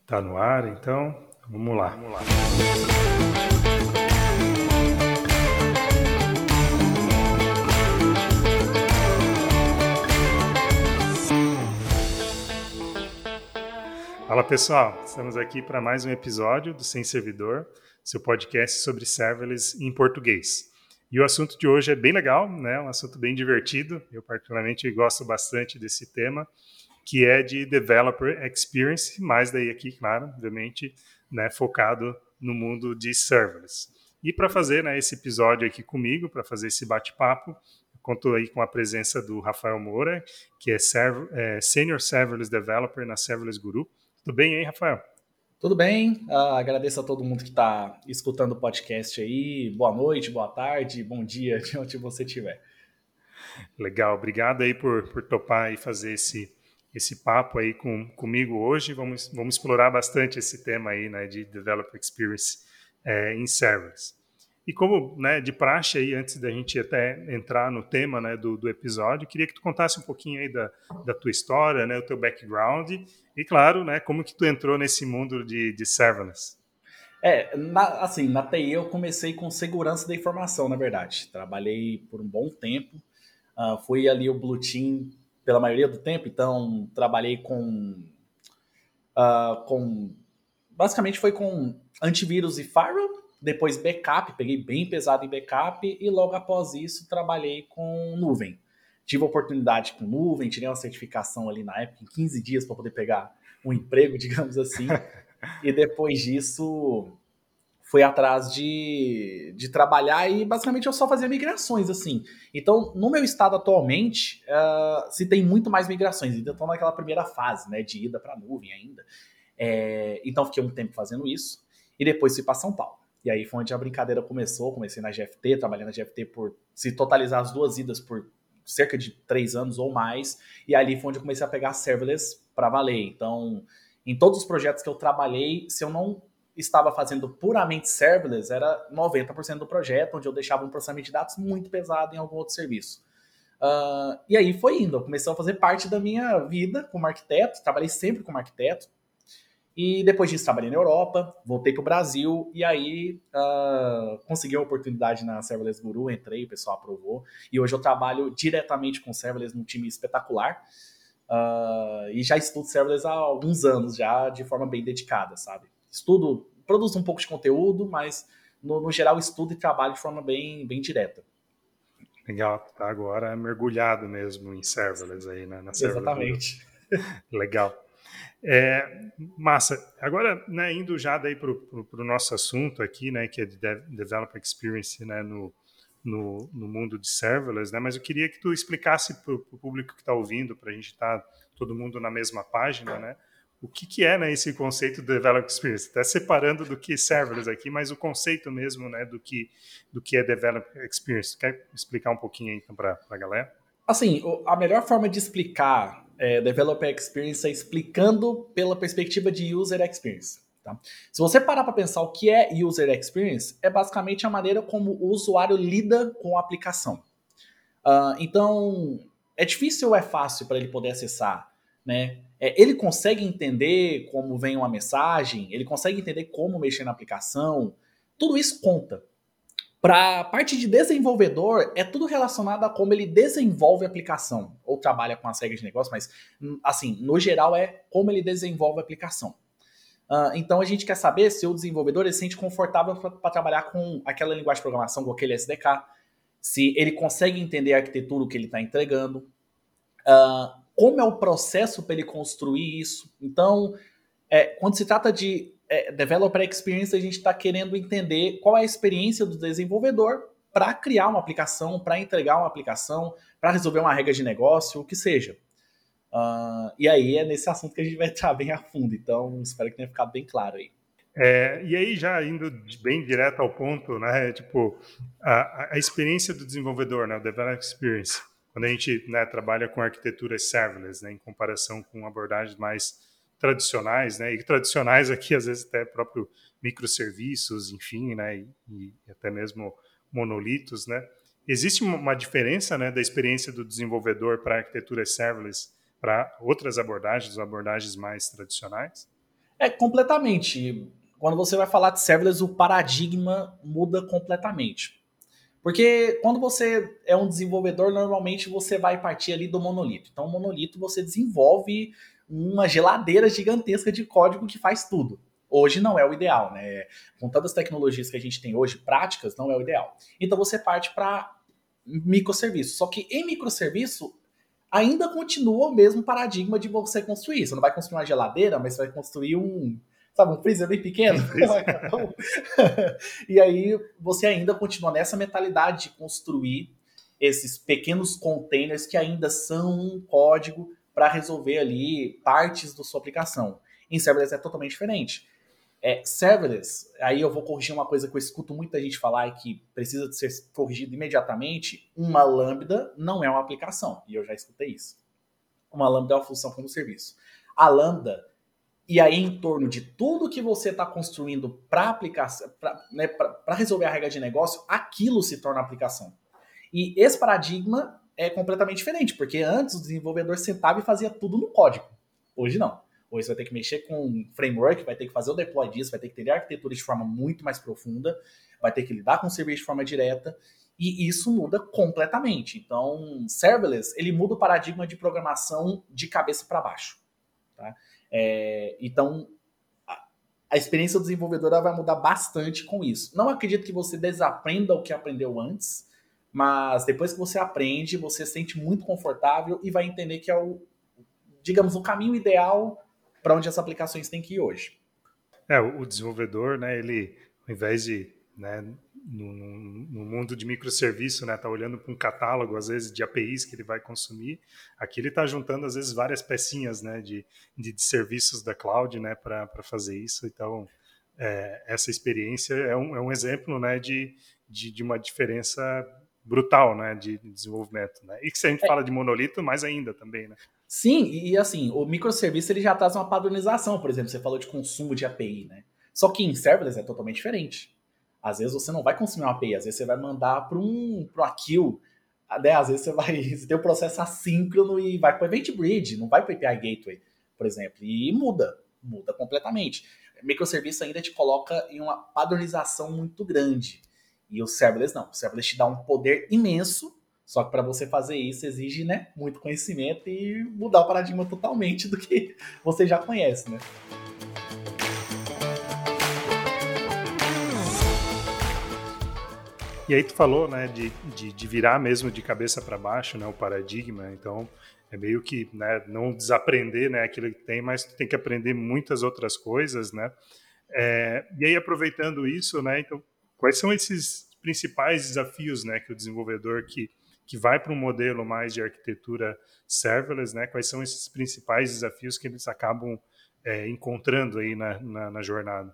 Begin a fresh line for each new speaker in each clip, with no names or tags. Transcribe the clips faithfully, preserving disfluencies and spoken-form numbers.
Tá no ar, então vamos lá. Vamos lá. Fala pessoal, estamos aqui para mais um episódio do Sem Servidor, seu podcast sobre serverless em português. E o assunto de hoje é bem legal, né? Um assunto bem divertido. Eu particularmente gosto bastante desse tema, que é de Developer Experience, mas daí aqui, claro, obviamente, né, focado no mundo de serverless. E para fazer, né, esse episódio aqui comigo, para fazer esse bate-papo, conto aí com a presença do Rafael Moura, que é, server, é Senior Serverless Developer na Serverless Guru. Tudo bem, hein, Rafael?
Tudo bem, uh, agradeço a todo mundo que está escutando o podcast aí. Boa noite, boa tarde, bom dia, de onde você estiver.
Legal, obrigado aí por, por topar e fazer esse, esse papo aí com, comigo hoje. Vamos, vamos explorar bastante esse tema aí, né, de Developer Experience é, em serverless. E como, né, de praxe aí, antes da gente até entrar no tema, né, do, do episódio, queria que tu contasse um pouquinho aí da, da tua história, né, o teu background e, claro, né, como que tu entrou nesse mundo de, de serverless.
É, na, assim, na T I eu comecei com segurança da informação, na verdade. Trabalhei por um bom tempo, uh, fui ali o Blue Team pela maioria do tempo, então trabalhei com, uh, com basicamente foi com antivírus e firewall, depois backup, peguei bem pesado em backup e logo após isso trabalhei com nuvem. Tive oportunidade com nuvem, tirei uma certificação ali na época, em quinze dias para poder pegar um emprego, digamos assim. E depois disso fui atrás de, de trabalhar e basicamente eu só fazia migrações, assim. Então, no meu estado atualmente, uh, se tem muito mais migrações. Ainda estou naquela primeira fase, né, de ida para nuvem ainda. É, então, fiquei um tempo fazendo isso e depois fui para São Paulo. E aí foi onde a brincadeira começou. Comecei na G F T, trabalhei na G F T por, se totalizar as duas idas, por cerca de três anos ou mais. E ali foi onde eu comecei a pegar serverless para valer. Então, em todos os projetos que eu trabalhei, se eu não estava fazendo puramente serverless, era noventa por cento do projeto, onde eu deixava um processamento de dados muito pesado em algum outro serviço. Uh, e aí foi indo, começou a fazer parte da minha vida como arquiteto, trabalhei sempre como arquiteto, e depois disso trabalhei na Europa, voltei para o Brasil, e aí uh, consegui uma oportunidade na Serverless Guru, entrei, o pessoal aprovou, e hoje eu trabalho diretamente com serverless num time espetacular, uh, e já estudo serverless há alguns anos já, de forma bem dedicada, sabe? Estudo, produzo um pouco de conteúdo, mas no, no geral estudo e trabalho de forma bem, bem direta.
Legal, tá agora mergulhado mesmo em serverless aí, né, na Serverless Guru.
Exatamente.
Legal. É, massa. Agora, né, indo já daí para o nosso assunto aqui, né, que é de Developer Experience, né, no, no, no mundo de serverless, né, mas eu queria que tu explicasse para o público que está ouvindo, para a gente estar tá, todo mundo na mesma página, né, o que, que é, né, esse conceito de Developer Experience. Até separando do que é serverless aqui, mas o conceito mesmo, né, do que, do que é Developer Experience. Quer explicar um pouquinho aí então, para a galera?
Assim, a melhor forma de explicar é, Developer Experience é explicando pela perspectiva de User Experience. Tá? Se você parar para pensar o que é User Experience, é basicamente a maneira como o usuário lida com a aplicação. Uh, então, é difícil ou é fácil para ele poder acessar? Né? É, ele consegue entender como vem uma mensagem, ele consegue entender como mexer na aplicação, tudo isso conta. Para a parte de desenvolvedor, é tudo relacionado a como ele desenvolve a aplicação, ou trabalha com as regras de negócio, mas, assim, no geral é como ele desenvolve a aplicação. Uh, então, a gente quer saber se o desenvolvedor ele se sente confortável para trabalhar com aquela linguagem de programação, com aquele S D K, se ele consegue entender a arquitetura que ele está entregando, uh, como é o processo para ele construir isso. Então, é, quando se trata de É, Developer Experience, a gente está querendo entender qual é a experiência do desenvolvedor para criar uma aplicação, para entregar uma aplicação, para resolver uma regra de negócio, o que seja. Uh, e aí é nesse assunto que a gente vai entrar bem a fundo. Então, espero que tenha ficado bem claro aí.
É, e aí, já indo bem direto ao ponto, né, tipo, a, a experiência do desenvolvedor, né, o Developer Experience, quando a gente, né, trabalha com arquiteturas serverless, né, em comparação com abordagens mais tradicionais, né, e tradicionais aqui, às vezes, até próprio microserviços, enfim, né, e, e até mesmo monolitos, né, existe uma diferença, né, da experiência do desenvolvedor para arquiteturas serverless para outras abordagens, abordagens mais tradicionais?
É, completamente. Quando você vai falar de serverless, o paradigma muda completamente. Porque quando você é um desenvolvedor, normalmente você vai partir ali do monolito. Então, o monolito você desenvolve uma geladeira gigantesca de código que faz tudo. Hoje não é o ideal, né? Com todas as tecnologias que a gente tem hoje, práticas, não é o ideal. Então você parte para microserviço. Só que em microserviço ainda continua o mesmo paradigma de você construir. Você não vai construir uma geladeira, mas você vai construir um, sabe, um freezer bem pequeno. E aí você ainda continua nessa mentalidade de construir esses pequenos containers que ainda são um código para resolver ali partes da sua aplicação. Em serverless é totalmente diferente. É, serverless, aí eu vou corrigir uma coisa que eu escuto muita gente falar e que precisa de ser corrigido imediatamente. Uma lambda não é uma aplicação, e eu já escutei isso. Uma lambda é uma função como serviço. A lambda, e aí em torno de tudo que você está construindo para aplicação, para né, resolver a regra de negócio, aquilo se torna aplicação. E esse paradigma é completamente diferente, porque antes o desenvolvedor sentava e fazia tudo no código. Hoje não. Hoje você vai ter que mexer com framework, vai ter que fazer o deploy disso, vai ter que entender a arquitetura de forma muito mais profunda, vai ter que lidar com o serviço de forma direta, e isso muda completamente. Então, serverless, ele muda o paradigma de programação de cabeça para baixo. Tá? É, então, a, a experiência do desenvolvedor vai mudar bastante com isso. Não acredito que você desaprenda o que aprendeu antes, mas depois que você aprende, você se sente muito confortável e vai entender que é o, digamos, o caminho ideal para onde as aplicações têm que ir hoje.
É, o desenvolvedor, né, ele, ao invés de, né, no, no mundo de microserviço, né, tá olhando para um catálogo, às vezes, de A P Is que ele vai consumir, aqui ele está juntando, às vezes, várias pecinhas, né, de, de, de serviços da cloud, né, para fazer isso. Então, é, essa experiência é um, é um exemplo, né, de, de, de uma diferença brutal, né, de desenvolvimento, né? E que se a gente
é.
fala de monolito, mais ainda também, né?
Sim, e assim, o microserviço ele já traz uma padronização, por exemplo, você falou de consumo de A P I, né? Só que em serverless é totalmente diferente. Às vezes você não vai consumir uma A P I, às vezes você vai mandar para um para uma queue, né? Às vezes você vai você tem um processo assíncrono e vai para o Event Bridge, não vai para o A P I Gateway, por exemplo, e muda, muda completamente. O microserviço ainda te coloca em uma padronização muito grande. E o serverless não, o serverless te dá um poder imenso. Só que para você fazer isso exige, né, muito conhecimento e mudar o paradigma totalmente do que você já conhece, né?
E aí tu falou, né, de, de, de virar mesmo de cabeça para baixo, né, o paradigma. Então é meio que, né, não desaprender, né, aquilo que tem, mas tu tem que aprender muitas outras coisas, né? É, e aí aproveitando isso, né, então quais são esses principais desafios, né, que o desenvolvedor que que vai para um modelo mais de arquitetura serverless, né? Quais são esses principais desafios que eles acabam é, encontrando aí na, na, na jornada?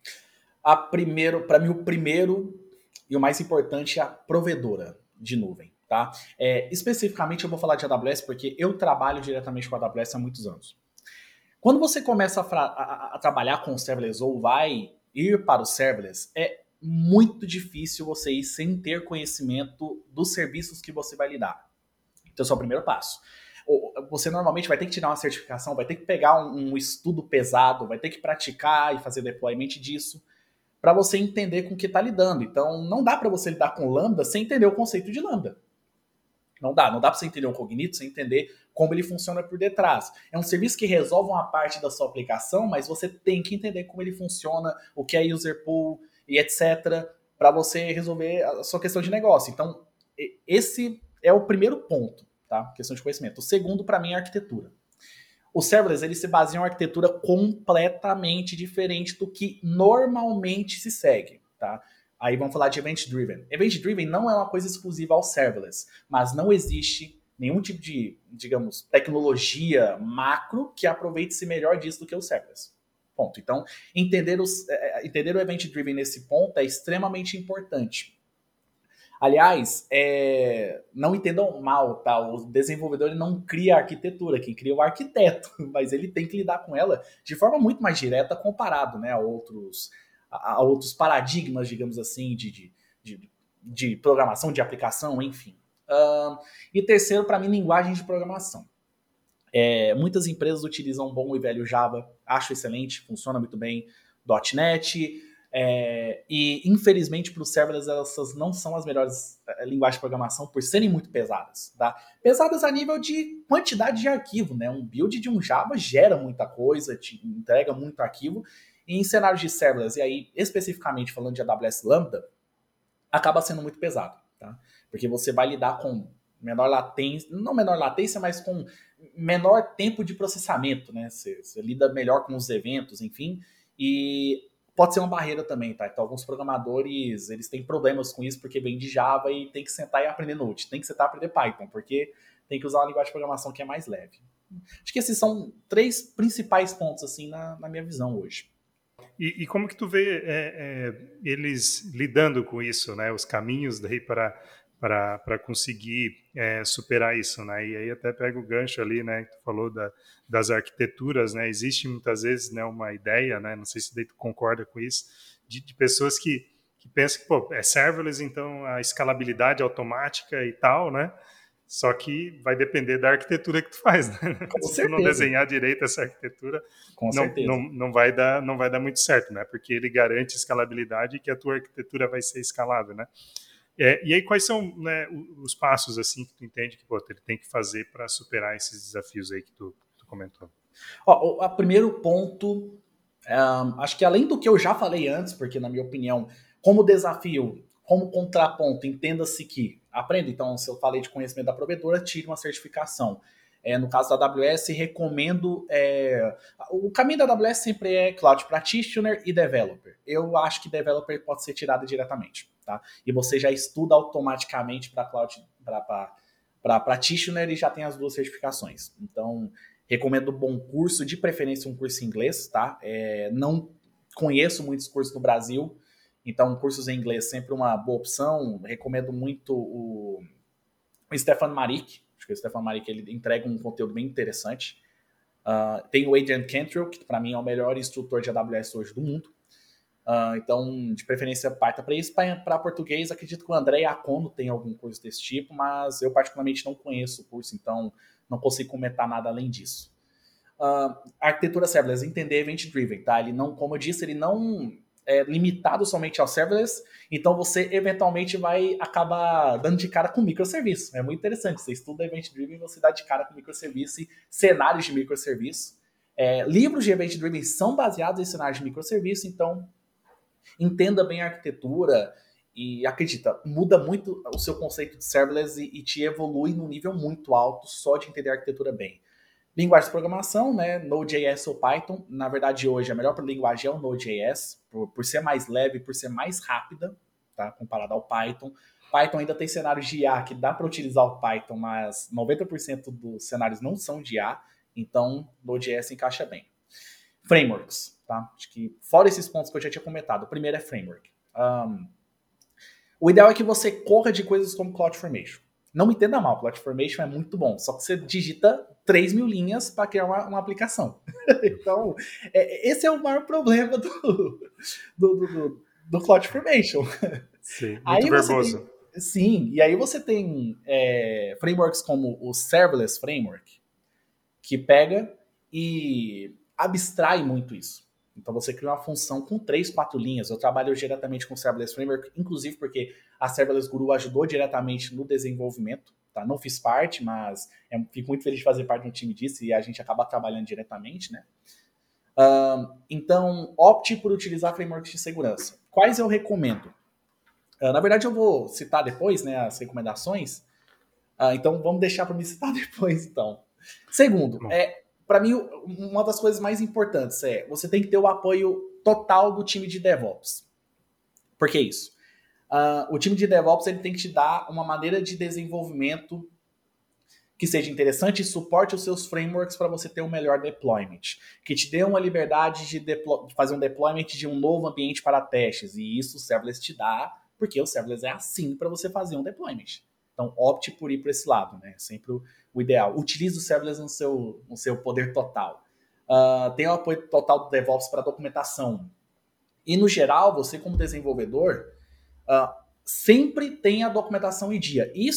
A primeiro, para mim, o primeiro e o mais importante é a provedora de nuvem, tá? É, especificamente eu vou falar de A W S porque eu trabalho diretamente com a A W S há muitos anos. Quando você começa a, a, a trabalhar com o serverless ou vai ir para o serverless, é muito difícil você ir sem ter conhecimento dos serviços que você vai lidar. Então, esse é o primeiro passo. Você normalmente vai ter que tirar uma certificação, vai ter que pegar um, um estudo pesado, vai ter que praticar e fazer deployment disso, para você entender com o que está lidando. Então, não dá para você lidar com Lambda sem entender o conceito de Lambda. Não dá. Não dá para você entender um Cognito sem entender como ele funciona por detrás. É um serviço que resolve uma parte da sua aplicação, mas você tem que entender como ele funciona, o que é user pool, e etcétera, para você resolver a sua questão de negócio. Então, esse é o primeiro ponto, tá? Questão de conhecimento. O segundo, para mim, é a arquitetura. O serverless, ele se baseia em uma arquitetura completamente diferente do que normalmente se segue, tá? Aí vamos falar de Event Driven. Event Driven não é uma coisa exclusiva ao serverless, mas não existe nenhum tipo de, digamos, tecnologia macro que aproveite-se melhor disso do que o serverless. Ponto. Então, entender, os, é, entender o Event Driven nesse ponto é extremamente importante. Aliás, é, não entendam mal, tá? O desenvolvedor ele não cria a arquitetura, quem cria é o arquiteto, mas ele tem que lidar com ela de forma muito mais direta comparado, né, a, outros, a, a outros paradigmas, digamos assim, de, de, de, de programação, de aplicação, enfim. Uh, e terceiro, para mim, linguagem de programação. É, muitas empresas utilizam bom e velho Java, acho excelente, funciona muito bem. .NET, é, e infelizmente para os serverless essas não são as melhores é, linguagens de programação por serem muito pesadas, tá? Pesadas a nível de quantidade de arquivo, né? Um build de um Java gera muita coisa, te entrega muito arquivo, e em cenários de serverless, e aí especificamente falando de A W S Lambda, acaba sendo muito pesado, tá? Porque você vai lidar com menor latência, não menor latência, mas com menor tempo de processamento, né? Você, você lida melhor com os eventos, enfim, e pode ser uma barreira também, tá? Então, alguns programadores, eles têm problemas com isso porque vem de Java e tem que sentar e aprender Node, tem que sentar e aprender Python, porque tem que usar uma linguagem de programação que é mais leve. Acho que esses são três principais pontos, assim, na, na minha visão hoje.
E, e como que tu vê é, é, eles lidando com isso, né? Os caminhos daí para para conseguir é, superar isso, né? E aí até pega o gancho ali, né? Que tu falou da, das arquiteturas, né? Existe muitas vezes, né, uma ideia, né? Não sei se daí tu concorda com isso, de, de pessoas que, que pensam que, pô, é serverless, então a escalabilidade automática e tal, né? Só que vai depender da arquitetura que tu faz, né?
Com
Se tu não
certeza.
desenhar direito essa arquitetura,
Com
não,
certeza.
não, não, vai dar, não vai dar muito certo, né? Porque ele garante escalabilidade e que a tua arquitetura vai ser escalável, né? É, e aí, quais são, né, os passos assim que tu entende que pô, ele tem que fazer para superar esses desafios aí que tu, tu comentou?
Ó, o a primeiro ponto, um, acho que além do que eu já falei antes, porque na minha opinião, como desafio, como contraponto, entenda-se que aprenda. Então, se eu falei de conhecimento da provedora, tire uma certificação. É, no caso da A W S, recomendo. É, o caminho da A W S sempre é Cloud Practitioner e Developer. Eu acho que Developer pode ser tirado diretamente, tá? E você já estuda automaticamente para Cloud, para Practitioner e já tem as duas certificações. Então, recomendo um bom curso, de preferência um curso em inglês, tá? É, não conheço muitos cursos no Brasil, então cursos em inglês sempre uma boa opção. Recomendo muito o, o Stefan Marik. Acho que o Stefan Marik ele entrega um conteúdo bem interessante. Uh, tem o Adrian Cantrell, que para mim é o melhor instrutor de A W S hoje do mundo. Uh, então, de preferência, parta para isso. Para português, acredito que o André Iacono tem algum curso desse tipo, mas eu particularmente não conheço o curso, então não consigo comentar nada além disso. Uh, a arquitetura serverless, entender event-driven, tá? Ele não, como eu disse, ele não é limitado somente ao serverless, então você eventualmente vai acabar dando de cara com microserviço. É muito interessante, você estuda event-driven e você dá de cara com microserviço e cenários de microserviço. É, livros de event-driven são baseados em cenários de microserviço, então entenda bem a arquitetura e acredita, muda muito o seu conceito de serverless e, e te evolui num nível muito alto só de entender a arquitetura bem. Linguagem de programação, né? Node.js ou Python. Na verdade, hoje a melhor linguagem é o Node.js, por, por ser mais leve, por ser mais rápida, tá? Comparado ao Python. Python ainda tem cenários de I A que dá para utilizar o Python, mas noventa por cento dos cenários não são de I A, então Node.js encaixa bem. Frameworks, tá? Acho que fora esses pontos que eu já tinha comentado, o primeiro é framework. Um, o ideal é que você corra de coisas como CloudFormation. Não me entenda mal, CloudFormation é muito bom, só que você digita três mil linhas para criar uma, uma aplicação. Então, é, esse é o maior problema do, do, do, do, do CloudFormation.
Sim, muito
aí
verboso.
Tem, sim, e aí você tem é, frameworks como o Serverless Framework, que pega e abstrai muito isso. Então você cria uma função com três, quatro linhas. Eu trabalho diretamente com o Serverless Framework, inclusive porque a Serverless Guru ajudou diretamente no desenvolvimento. Tá? Não fiz parte, mas é, fico muito feliz de fazer parte de um time disso e a gente acaba trabalhando diretamente, né? Uh, então, opte por utilizar frameworks de segurança. Quais eu recomendo? Uh, na verdade, eu vou citar depois, né, as recomendações. Uh, então, vamos deixar para me citar depois, então. Segundo, Bom. é para mim, uma das coisas mais importantes é você tem que ter o apoio total do time de DevOps. Por que isso? Uh, o time de DevOps ele tem que te dar uma maneira de desenvolvimento que seja interessante e suporte os seus frameworks para você ter um melhor deployment. Que te dê uma liberdade de, de fazer um deployment de um novo ambiente para testes. E isso o Serverless te dá, porque o Serverless é assim para você fazer um deployment. Então, opte por ir para esse lado, né? Sempre o, o ideal. Utilize o Serverless no seu, no seu poder total. Uh, tem o apoio total do DevOps para documentação. E, no geral, você como desenvolvedor, uh, sempre tem a documentação em dia. Isso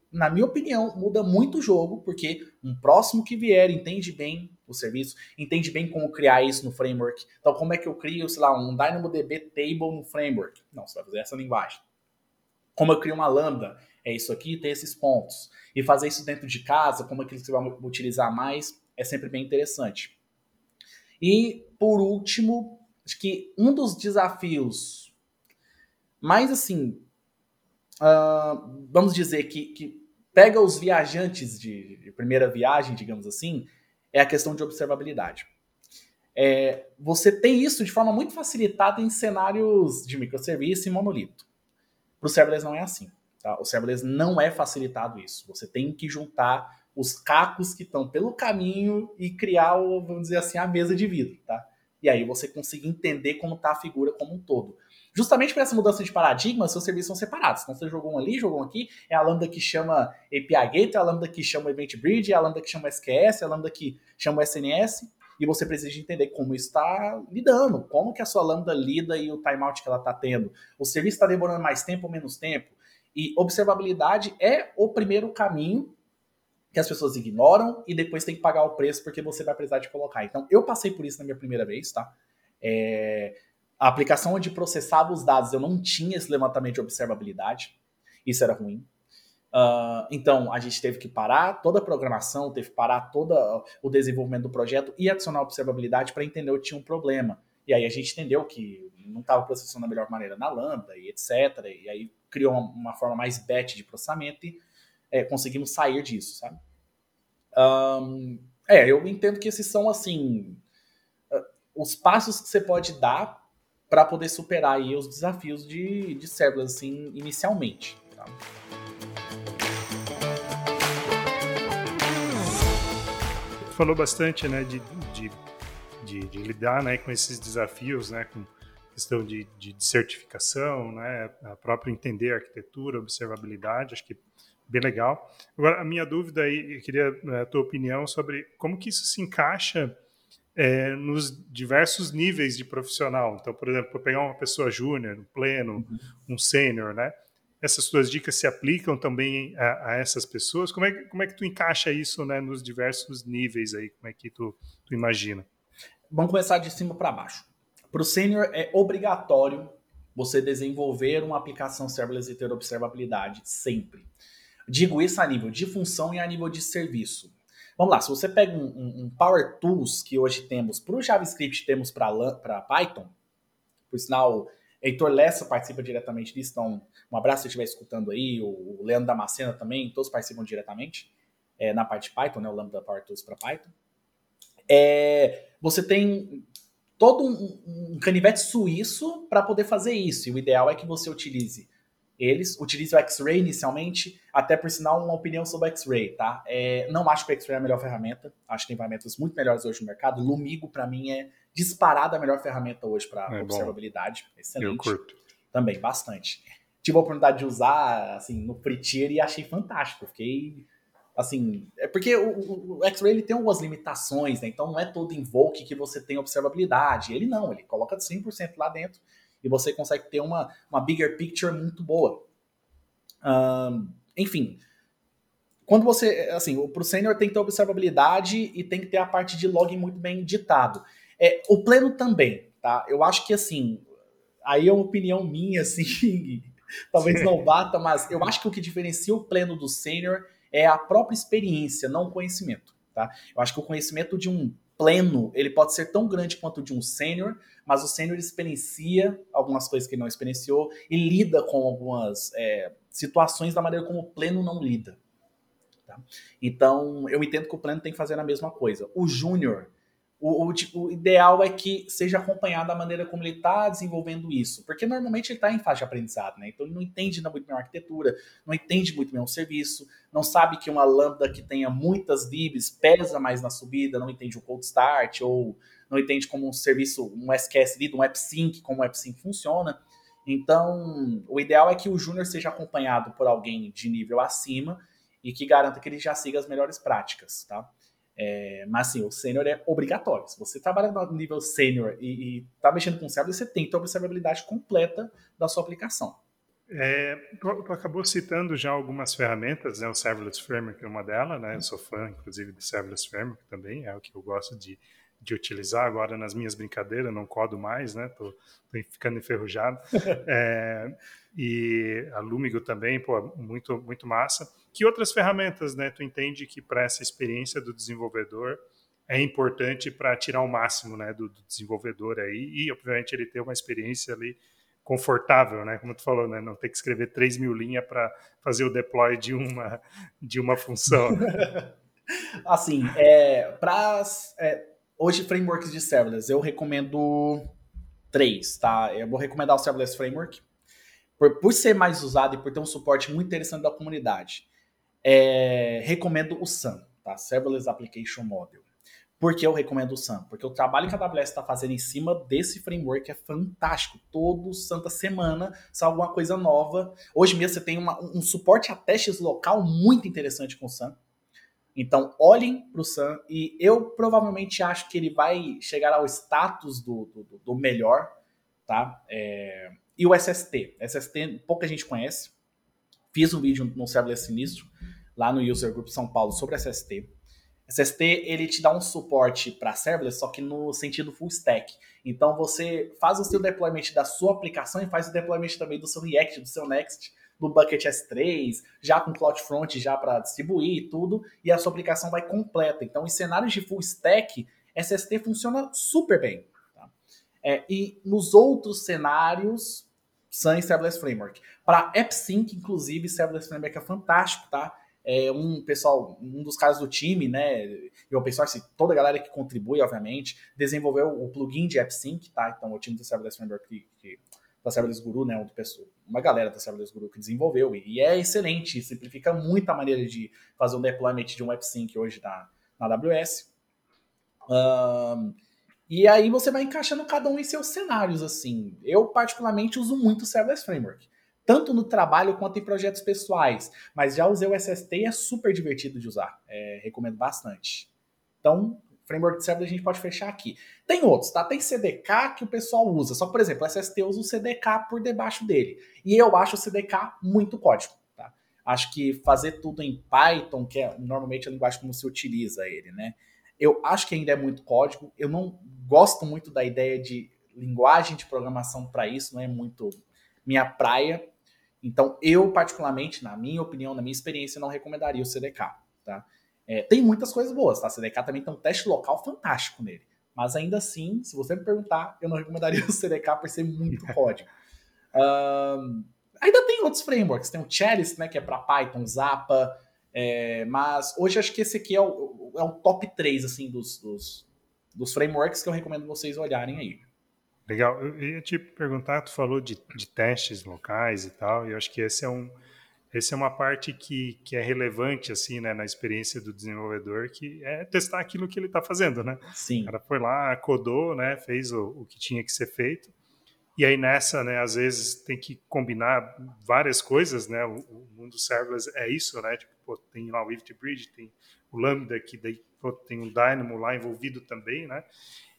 na minha opinião, muda muito o jogo, porque um próximo que vier entende bem o serviço, entende bem como criar isso no framework. Então, como é que eu crio, sei lá, um DynamoDB table no framework? Não, você vai fazer essa linguagem. Como eu crio uma lambda? É isso aqui, tem esses pontos. E fazer isso dentro de casa, como é que você vai utilizar mais, é sempre bem interessante. E, por último, acho que um dos desafios mais, assim, uh, vamos dizer que, que pega os viajantes de, de primeira viagem, digamos assim, é a questão de observabilidade. É, você tem isso de forma muito facilitada em cenários de microserviço e monolito. Para o serverless não é assim. Tá? O serverless não é facilitado isso. Você tem que juntar os cacos que estão pelo caminho e criar, vamos dizer assim, a mesa de vidro. Tá? E aí você consegue entender como está a figura como um todo. Justamente por essa mudança de paradigma, seus serviços são separados. Então você jogou um ali, jogou um aqui, é a lambda que chama A P I Gateway, é a lambda que chama Event Bridge, é a lambda que chama S Q S, é a lambda que chama S N S, e você precisa entender como está lidando, como que a sua lambda lida e o timeout que ela está tendo. O serviço está demorando mais tempo ou menos tempo? E observabilidade é o primeiro caminho que as pessoas ignoram e depois tem que pagar o preço porque você vai precisar de colocar. Então, eu passei por isso na minha primeira vez, tá? É... A aplicação onde processava os dados, eu não tinha esse levantamento de observabilidade. Isso era ruim. Uh, então, a gente teve que parar toda a programação, teve que parar todo o desenvolvimento do projeto e adicionar observabilidade para entender que tinha um problema. E aí a gente entendeu que não estava processando da melhor maneira na Lambda e etcétera. E aí criou uma, uma forma mais batch de processamento e é, conseguimos sair disso, sabe? Um, é, eu entendo que esses são, assim, uh, os passos que você pode dar para poder superar aí os desafios de, de serverless, assim, inicialmente, tá?
Falou bastante, né, de, de, de, de lidar, né, com esses desafios, né, com questão de, de, de certificação, né, a própria entender a arquitetura, observabilidade, acho que bem legal. Agora, a minha dúvida aí, eu queria a tua opinião sobre como que isso se encaixa é, nos diversos níveis de profissional. Então, por exemplo, para pegar uma pessoa júnior, um pleno, uhum. um sênior, né? Essas tuas dicas se aplicam também a, a essas pessoas? Como é, como é que tu encaixa isso, né, nos diversos níveis aí? Como é que tu, tu imagina?
Vamos começar de cima para baixo. Para o sênior é obrigatório você desenvolver uma aplicação serverless e ter observabilidade sempre. Digo isso a nível de função e a nível de serviço. Vamos lá, se você pega um, um, um Power Tools que hoje temos para o JavaScript, temos para Python, por sinal, Heitor Lessa participa diretamente disso, então um abraço se estiver escutando aí, o Leandro Damascena também, todos participam diretamente é, na parte de Python, né, o Lambda Power Tools para Python. É, você tem todo um, um canivete suíço para poder fazer isso, e o ideal é que você utilize eles, utilize o X-Ray inicialmente, até por sinal uma opinião sobre o X-Ray, tá? É, não acho que o X-Ray é a melhor ferramenta, acho que tem ferramentas muito melhores hoje no mercado. Lumigo, para mim, é disparada a melhor ferramenta hoje para é observabilidade. Bom. Excelente. Eu curto. Também, bastante. Tive a oportunidade de usar, assim, no free tier e achei fantástico. Fiquei, assim... É porque o, o X-Ray, ele tem algumas limitações, né? Então, não é todo invoke que você tem observabilidade. Ele não, ele coloca cem por cento lá dentro e você consegue ter uma, uma bigger picture muito boa. Um, enfim, quando você, assim, para o sênior tem que ter observabilidade e tem que ter a parte de login muito bem ditado. É, o pleno também, tá? Eu acho que, assim, aí é uma opinião minha, assim, talvez não bata, mas eu acho que o que diferencia o pleno do sênior é a própria experiência, não o conhecimento, tá? Eu acho que o conhecimento de um pleno, ele pode ser tão grande quanto o de um sênior, mas o sênior experiencia algumas coisas que ele não experienciou e lida com algumas é, situações da maneira como o pleno não lida. Tá? Então, eu entendo que o pleno tem que fazer a mesma coisa. O júnior, o, o, o ideal é que seja acompanhado da maneira como ele está desenvolvendo isso, porque normalmente ele está em fase de aprendizado, né? Então ele não entende muito bem a arquitetura, não entende muito bem o serviço, não sabe que uma lambda que tenha muitas libs pesa mais na subida, não entende o cold start, ou não entende como um serviço, um S Q S lib, um AppSync, como o AppSync funciona. Então, o ideal é que o júnior seja acompanhado por alguém de nível acima e que garanta que ele já siga as melhores práticas, tá? É, mas assim, o sênior é obrigatório. Se você trabalha no nível sênior e, e tá mexendo com serverless, você tem que ter a observabilidade completa da sua aplicação.
É, tu, tu acabou citando já algumas ferramentas, né? O Serverless Framework é uma delas, né? Eu sou fã, inclusive, do Serverless Framework também, é o que eu gosto de, de utilizar agora nas minhas brincadeiras, não codo mais, né? Tô, tô ficando enferrujado. É, e a Lumigo também, pô, muito, muito massa. Que outras ferramentas, né? Tu entende que para essa experiência do desenvolvedor é importante para tirar o máximo, né, do, do desenvolvedor aí e, obviamente, ele ter uma experiência ali confortável, né? Como tu falou, né? Não ter que escrever três mil linhas para fazer o deploy de uma, de uma função. Né?
Assim, é, para é, hoje frameworks de serverless, eu recomendo três, tá? Eu vou recomendar o Serverless Framework, por, por ser mais usado e por ter um suporte muito interessante da comunidade. É, recomendo o SAM, tá? Serverless Application Model. Por que eu recomendo o SAM? Porque o trabalho que a A W S está fazendo em cima desse framework é fantástico. Todo santa semana sai alguma coisa nova. Hoje mesmo você tem uma, um suporte a testes local muito interessante com o SAM. Então, olhem para o SAM e eu provavelmente acho que ele vai chegar ao status do, do, do melhor, tá? É... E o S S T. S S T pouca gente conhece. Fiz um vídeo no Serverless Sinistro, lá no User Group São Paulo, sobre S S T. S S T, ele te dá um suporte para serverless, só que no sentido full stack. Então, você faz o seu deployment da sua aplicação e faz o deployment também do seu React, do seu Next, do Bucket S três, já com CloudFront já para distribuir e tudo, e a sua aplicação vai completa. Então, em cenários de full stack, S S T funciona super bem. Tá? É, e nos outros cenários, SAM e Serverless Framework. Para AppSync, inclusive, Serverless Framework é fantástico, tá? É um pessoal, um dos caras do time, né? E o pessoal, assim, toda a galera que contribui, obviamente, desenvolveu o plugin de AppSync, tá? Então, o time do Serverless Framework, que, que, da Serverless Guru, né? Uma, pessoa, uma galera da Serverless Guru que desenvolveu, e é excelente, simplifica muito a maneira de fazer um deployment de um AppSync hoje na, na A W S. Um, e aí você vai encaixando cada um em seus cenários, assim. Eu, particularmente, uso muito o Serverless Framework. Tanto no trabalho quanto em projetos pessoais. Mas já usei o S S T e é super divertido de usar. É, recomendo bastante. Então, framework de serverless a gente pode fechar aqui. Tem outros, tá? Tem C D K que o pessoal usa. Só que, por exemplo, o S S T usa o C D K por debaixo dele. E eu acho o C D K muito código. Tá? Acho que fazer tudo em Python, que é normalmente a linguagem como se utiliza ele, né? Eu acho que ainda é muito código. Eu não gosto muito da ideia de linguagem de programação para isso, não é muito minha praia. Então, eu, particularmente, na minha opinião, na minha experiência, não recomendaria o C D K. Tá? É, tem muitas coisas boas, tá? O C D K também tem um teste local fantástico nele. Mas ainda assim, se você me perguntar, eu não recomendaria o C D K por ser muito código. Um, ainda tem outros frameworks. Tem o Chalice, né, que é para Python, Zappa. É, mas hoje acho que esse aqui é o, é o top três assim, dos, dos, dos frameworks que eu recomendo vocês olharem aí.
Legal. Eu ia te perguntar, tu falou de, de testes locais e tal, e eu acho que esse é um, esse é uma parte que, que é relevante assim, né, na experiência do desenvolvedor, que é testar aquilo que ele está fazendo, né?
Sim.
O cara foi lá, codou, né, fez o, o que tinha que ser feito, e aí nessa, né, às vezes tem que combinar várias coisas, né? O, o mundo serverless é isso, né? Tipo, pô, tem lá o Ivy Bridge, tem o Lambda, que daí pô, tem o Dynamo lá envolvido também, né?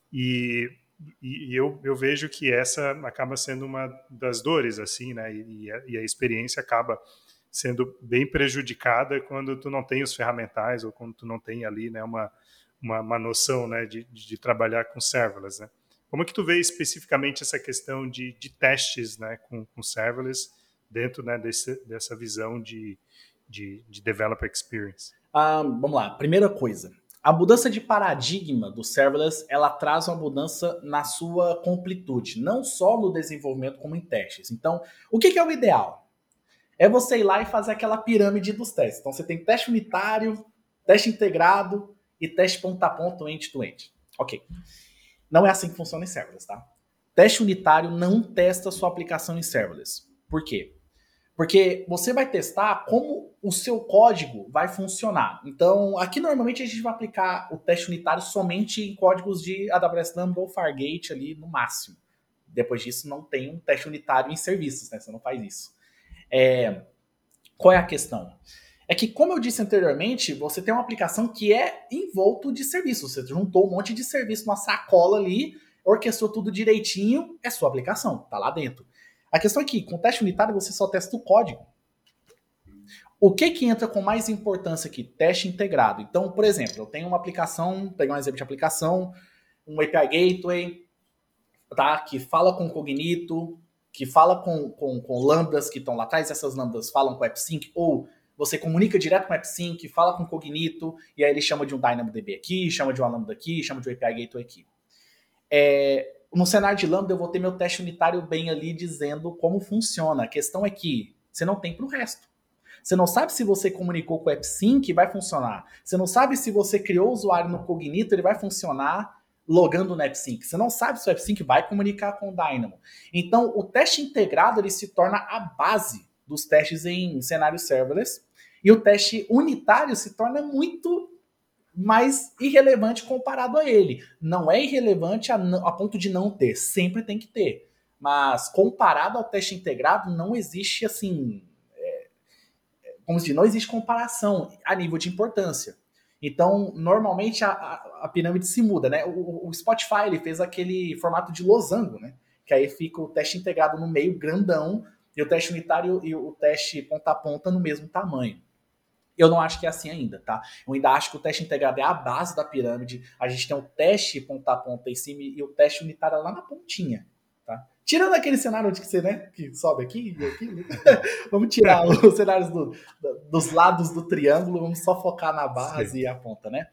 E E, e eu, eu vejo que essa acaba sendo uma das dores, assim, né? E, e, a, e a experiência acaba sendo bem prejudicada quando tu não tem os ferramentais ou quando tu não tem ali, né, uma, uma, uma noção, né, de, de trabalhar com serverless, né? Como é que tu vê especificamente essa questão de, de testes, né, com, com serverless dentro, né, desse, dessa visão de, de, de developer experience?
Ah, vamos lá. Primeira coisa. A mudança de paradigma do serverless, ela traz uma mudança na sua completude, não só no desenvolvimento como em testes. Então, o que, que é o ideal? É você ir lá e fazer aquela pirâmide dos testes. Então, você tem teste unitário, teste integrado e teste ponto a ponto, end-to-end. Ok. Não é assim que funciona em serverless, tá? Teste unitário não testa a sua aplicação em serverless. Por quê? Porque você vai testar como o seu código vai funcionar. Então, aqui normalmente a gente vai aplicar o teste unitário somente em códigos de A W S Lambda ou Fargate ali no máximo. Depois disso, não tem um teste unitário em serviços, né? Você não faz isso. É... Qual é a questão? É que, como eu disse anteriormente, você tem uma aplicação que é envolto de serviços. Você juntou um monte de serviço numa sacola ali, orquestrou tudo direitinho, é sua aplicação, tá lá dentro. A questão é que, com teste unitário, você só testa o código. O que que entra com mais importância aqui? Teste integrado. Então, por exemplo, eu tenho uma aplicação, vou pegar um exemplo de aplicação, um A P I Gateway, tá, que fala com Cognito, que fala com, com, com lambdas que estão lá atrás, essas lambdas falam com o AppSync, ou você comunica direto com o AppSync, fala com Cognito, e aí ele chama de um DynamoDB aqui, chama de uma lambda aqui, chama de um A P I Gateway aqui. É, no cenário de lambda eu vou ter meu teste unitário bem ali dizendo como funciona. A questão é que você não tem para o resto. Você não sabe se você comunicou com o AppSync, vai funcionar. Você não sabe se você criou o usuário no Cognito, ele vai funcionar logando no AppSync. Você não sabe se o AppSync vai comunicar com o Dynamo. Então, o teste integrado ele se torna a base dos testes em cenário serverless. E o teste unitário se torna muito mais irrelevante comparado a ele. Não é irrelevante a, a ponto de não ter. Sempre tem que ter. Mas, comparado ao teste integrado, não existe, assim... Como se diz, não existe comparação a nível de importância. Então, normalmente a, a, a pirâmide se muda, né? O, o Spotify ele fez aquele formato de losango, né? Que aí fica o teste integrado no meio, grandão, e o teste unitário e o teste ponta a ponta no mesmo tamanho. Eu não acho que é assim ainda, tá? Eu ainda acho que o teste integrado é a base da pirâmide. A gente tem o teste ponta a ponta em cima e o teste unitário lá na pontinha, tá? Tirando aquele cenário onde você, né, que sobe aqui e aqui, né? Vamos tirar os cenários do, dos lados do triângulo, vamos só focar na base Sim. e a ponta, né?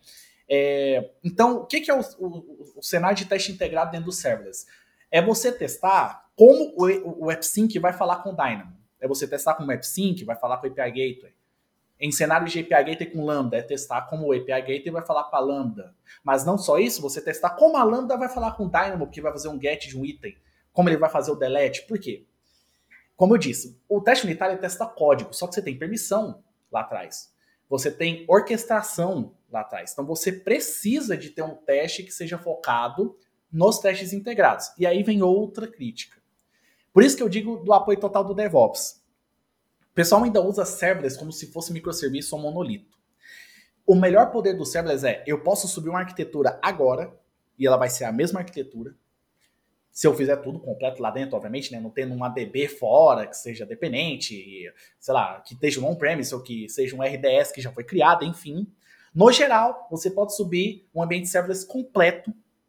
É, então, o que, que é o, o, o cenário de teste integrado dentro do serverless? É você testar como o, o AppSync vai falar com o Dynamo. É você testar como o AppSync vai falar com o A P I Gateway. Em cenário de A P I Gateway com Lambda, é testar como o A P I Gateway vai falar com a Lambda. Mas não só isso, você testar como a Lambda vai falar com o Dynamo, porque vai fazer um get de um item. Como ele vai fazer o delete. Por quê? Como eu disse, o teste unitário testa código, só que você tem permissão lá atrás. Você tem orquestração lá atrás. Então você precisa de ter um teste que seja focado nos testes integrados. E aí vem outra crítica. Por isso que eu digo do apoio total do DevOps. O pessoal ainda usa serverless como se fosse microserviço ou monolito. O melhor poder do serverless é, eu posso subir uma arquitetura agora, e ela vai ser a mesma arquitetura, se eu fizer tudo completo lá dentro, obviamente, né? Não tendo um A D B fora que seja dependente, sei lá, que esteja um on-premise ou que seja um R D S que já foi criado, enfim. No geral, você pode subir um ambiente serverless completo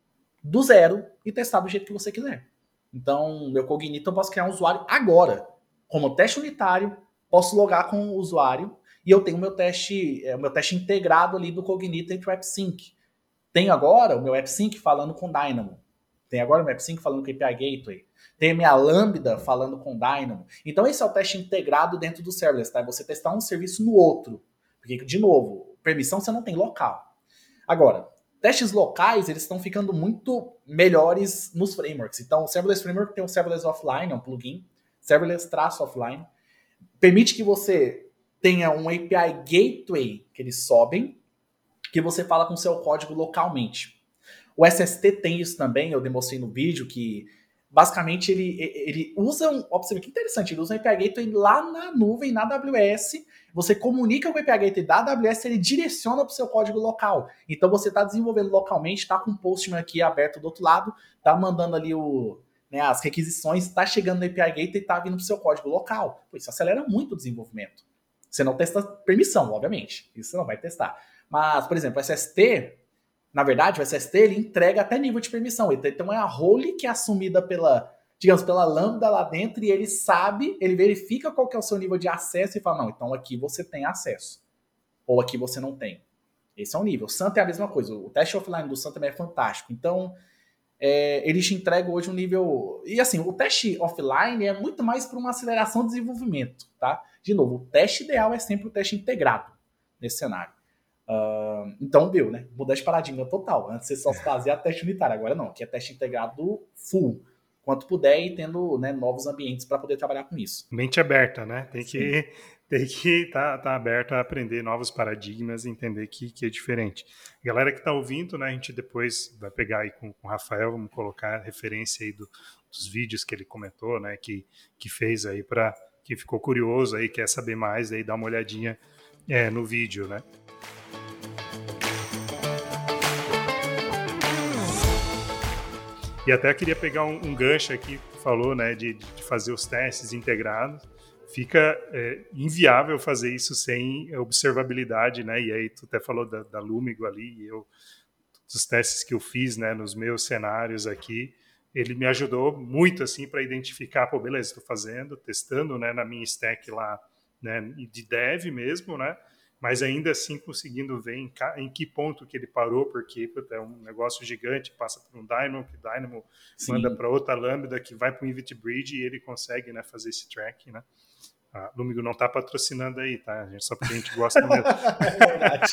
do zero e testar do jeito que você quiser. Então, meu Cognito eu posso criar um usuário agora. Como teste unitário, posso logar com o usuário e eu tenho o meu teste, é, o meu teste integrado ali do Cognito entre o AppSync. Tenho agora o meu AppSync falando com o Dynamo. Tem agora o meu AppSync falando com o A P I Gateway. Tem a minha Lambda falando com o Dynamo. Então esse é o teste integrado dentro do serverless, tá? É você testar um serviço no outro. Porque, de novo, permissão você não tem local. Agora, testes locais, eles estão ficando muito melhores nos frameworks. Então o Serverless Framework tem o Serverless Offline, é um plugin. Serverless-Offline. Permite que você tenha um A P I Gateway que eles sobem, que você fala com o seu código localmente. O S S T tem isso também, eu demonstrei no vídeo, que basicamente ele, ele usa um... Ó, que interessante, ele usa um A P I Gateway lá na nuvem, na A W S, você comunica com o A P I Gateway da A W S, ele direciona para o seu código local. Então você está desenvolvendo localmente, está com o Postman aqui aberto do outro lado, está mandando ali o, né, as requisições, está chegando no A P I Gateway e está vindo para o seu código local. Pô, isso acelera muito o desenvolvimento. Você não testa permissão, obviamente, isso você não vai testar. Mas, por exemplo, o S S T... Na verdade, o S S T ele entrega até nível de permissão. Então é a role que é assumida pela, digamos, pela Lambda lá dentro e ele sabe, ele verifica qual que é o seu nível de acesso e fala, não, então aqui você tem acesso. Ou aqui você não tem. Esse é o nível. O Santa é a mesma coisa. O teste offline do Santa também é fantástico. Então, é, ele te entrega hoje um nível... E assim, o teste offline é muito mais para uma aceleração de desenvolvimento, tá? De novo, o teste ideal é sempre o teste integrado nesse cenário. Uh, então, viu, né? Mudar de paradigma total. Antes você só fazia teste unitário, agora não, aqui é teste integrado full, quanto puder e tendo, né, novos ambientes para poder trabalhar com isso.
Mente aberta, né? Tem Sim. que tem que estar tá, tá aberto a aprender novos paradigmas e entender que, que é diferente. Galera que está ouvindo, né? A gente depois vai pegar aí com, com o Rafael, vamos colocar a referência aí do, dos vídeos que ele comentou, né? Que, que fez aí para quem ficou curioso aí, quer saber mais, aí dá uma olhadinha é, no vídeo, né? E até queria pegar um, um gancho aqui que tu falou, né, de, de fazer os testes integrados. Fica é, inviável fazer isso sem observabilidade, né? E aí tu até falou da, da Lumigo ali, e eu, dos testes que eu fiz, né, nos meus cenários aqui, ele me ajudou muito assim para identificar, pô, beleza, estou fazendo, testando, né, na minha stack lá, né, de dev mesmo, né? Mas ainda assim conseguindo ver em, em que ponto que ele parou, porque puta, é um negócio gigante, passa por um Dynamo, que o Dynamo Sim. manda para outra Lambda, que vai para o Invit Bridge e ele consegue, né, fazer esse tracking, né? A Lumigo não está patrocinando aí, tá? Só porque a gente gosta mesmo. É verdade.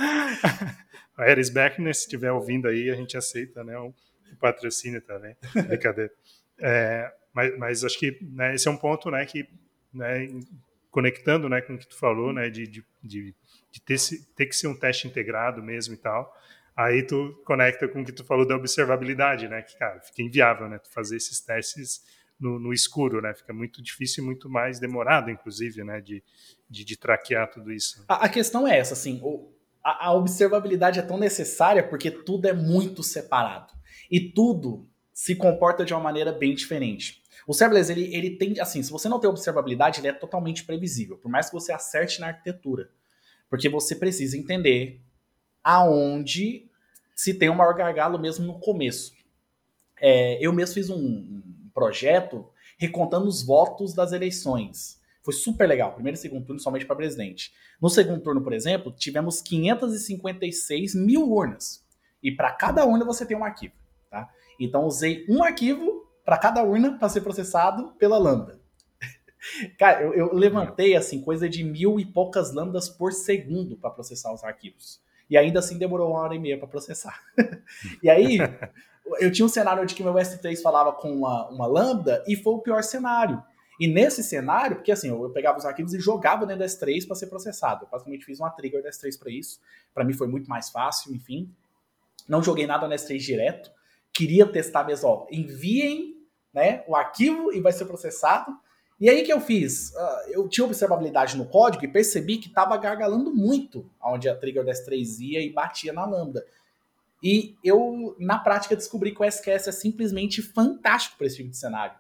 A Ares Beckner, se estiver ouvindo aí, a gente aceita, né, um, um patrocínio também. Brincadeira. É, mas, mas acho que, né, esse é um ponto, né, que, né, conectando, né, com o que tu falou, né, de, de, de, de ter, ter que ser um teste integrado mesmo e tal. Aí tu conecta com o que tu falou da observabilidade, né, que, cara, fica inviável, né, tu fazer esses testes no, no escuro, né, fica muito difícil e muito mais demorado, inclusive, né, de, de, de traquear tudo isso.
A, a questão é essa, assim, o, a, a observabilidade é tão necessária porque tudo é muito separado. E tudo se comporta de uma maneira bem diferente. O serverless, ele, ele tem, assim, se você não tem observabilidade, ele é totalmente previsível, por mais que você acerte na arquitetura. Porque você precisa entender aonde se tem um maior gargalo mesmo no começo. É, eu mesmo fiz um, um projeto recontando os votos das eleições. Foi super legal, primeiro e segundo turno somente para presidente. No segundo turno, por exemplo, tivemos quinhentas e cinquenta e seis mil urnas. E para cada urna você tem um arquivo. Tá? Então usei um arquivo para cada urna para ser processado pela Lambda. Cara, eu, eu levantei assim coisa de mil e poucas lambdas por segundo para processar os arquivos. E ainda assim demorou uma hora e meia para processar. E aí, eu tinha um cenário onde que meu S três falava com uma, uma lambda e foi o pior cenário. E nesse cenário, porque assim, eu, eu pegava os arquivos e jogava dentro do S três para ser processado. Eu basicamente fiz uma trigger do S três para isso. Para mim foi muito mais fácil, enfim. Não joguei nada no S três direto. Queria testar mesmo, ó, enviem, né, o arquivo e vai ser processado. E aí que eu fiz? Uh, eu tinha observabilidade no código e percebi que estava gargalando muito onde a trigger do S três ia e batia na lambda. E eu, na prática, descobri que o S Q S é simplesmente fantástico para esse tipo de cenário.